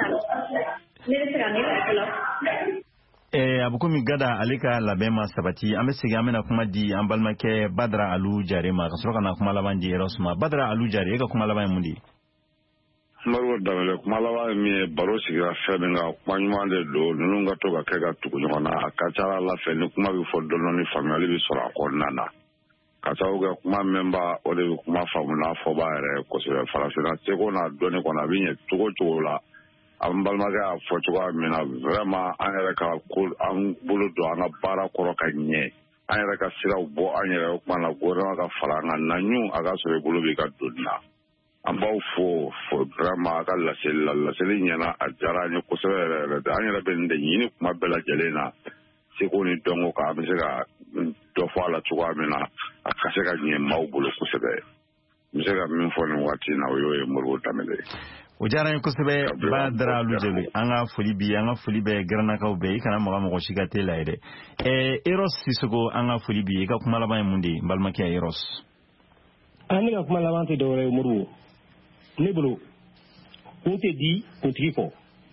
eh a bɛ komi Gada ale ka labɛn ma sabati an bɛ segin an bɛna kuma di an balimakɛ Badara Alu Jare ma ka sɔrɔ ka na kuma laban di Eros ma. Badara Alu Jare e ka kuma laban ye mun de ye? Maro Dawele kuma laban min ye baro sigira fɛn min kan kuma ɲuman de don ninnu ka to ka kɛ ka tugu ɲɔgɔn na a ka ca Ala fɛ ni kuma bɛ fɔ dɔɔnin dɔɔnin faamuyali bɛ sɔrɔ a kɔnɔna na ka sababu kɛ kuma mɛnba o de bɛ kuma faamu n'a fɔba yɛrɛ kosɛbɛ farafinna seko n'a dɔnni kɔnɔ a bɛ ɲɛ cogo cogo la an balimakɛ y'a fɔ cogoya min na vraiment an yɛrɛ ka ko an bolo don an ka baara kɔrɔ ka ɲɛ an yɛrɛ ka siraw bɔ an yɛrɛ o kuma na gouvernement ka fara an kan naɲu a ka sɔrɔ i bolo b'i ka donni na an b'aw fo fo vraiment a ka laseli la laseli ɲɛna a diyara an ye kosɛbɛ yɛrɛ yɛrɛ de an yɛrɛ bɛ nin de ɲini kuma bɛɛ lajɛlen na seko ni dɔnko kan an bɛ se ka dɔ fɔ a la cogoya min na a ka se ka ɲɛ maaw bolo kosɛbɛ. n bɛ se ka min fɔ nin waati in na o y'o ye Modibo Dembele. O diyara n ye kosɛbɛ Badara Alujeli, an ka foli bi an ka foli bɛ Garanakaw bɛɛ i kana maga mɔgɔ si ka te la ye dɛ. ɛɛ Eros Sisoko an ka foli bi i ka kuma laban ye mun de ye n balimakɛ Eros? an ne ka kuma laban tɛ dɔwɛrɛ ye Modibo, ne bolo kun tɛ di kuntigi kɔ.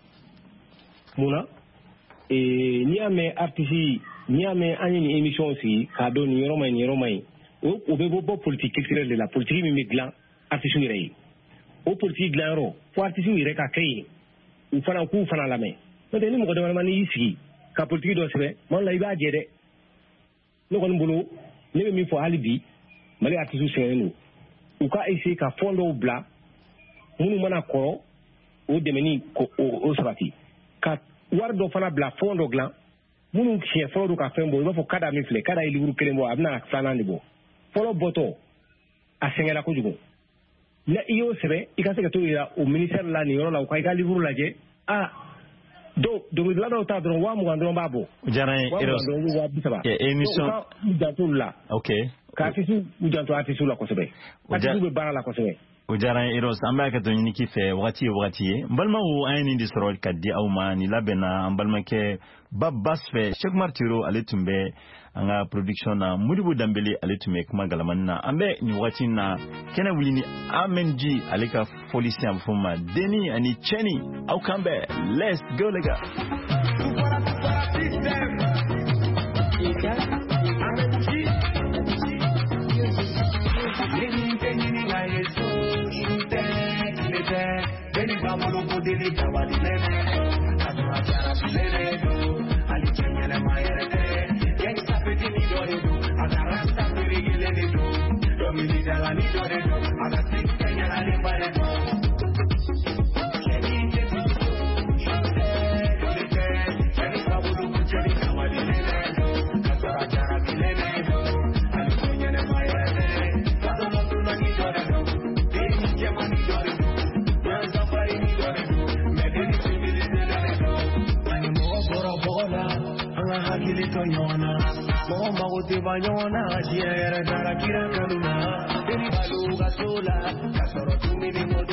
mun na n'i y'a mɛn artiste n'i y'a mɛn an ye nin émission sigi k'a dɔn nin yɔrɔ ma ɲi nin yɔrɔ ma ɲi o bɛ bɔ politique culturelle de la, politique min bɛ dilan artiste yɛrɛ ye. o politique dilanyɔrɔ fo artiste yɛrɛ ka kɛ yen u fana k'u fana lamɛn. n'o tɛ ni mɔgɔ dama n'i y'i sigi ka politique dɔ sɛbɛn tuma dɔ la i b'a jɛ dɛ. ne kɔni bolo ne bɛ min fɔ hali bi Mali artiste sɛgɛnnen don u ka essayer ka fond dɔw bila minnu mana kɔrɔ o dɛmɛni o sabati ka wari dɔ fana bila fond dɔ dilan minnu siɲɛ fɔlɔ don ka fɛn bɔ i b'a fɔ kada min filɛ kada ye livre kelen bɔ a bɛna filanan de bɔ fɔlɔ bɔtɔ a sɛgɛnna kojugu. na i y'o sɛbɛn i ka se ka t'o yira o ministère la nin yɔrɔ la u ka i ka livre lajɛ a dɔw dɔnkilidala dɔw ta dɔrɔn waa mugan dɔrɔn b'a bɔ. o diyara n ye Eros émission u janto la. ok ka artiste u janto artiste la kosɛbɛ. artiste bɛ baara la kosɛbɛ. o diyara n ye Eros an b'a kɛ to ɲini k'i fɛ wagati ye wagati ye n balimaw an ye nin de sɔrɔ ka di aw ma nin labɛnna an balimakɛ ba bas fɛ Cheikh Umar Tiro ale tun bɛ an ka production na Modibo Dembele ale tun bɛ kuma galamani na an bɛ nin wagati in na kɛnɛ wuli ni Amen G ale ka foli si a bɛ fɔ ma Deni ani Cɛni aw kan bɛɛ let's go les gars. Banyona, Jia, Kira, Karuna, Deni Balu, Gasola, Casoro.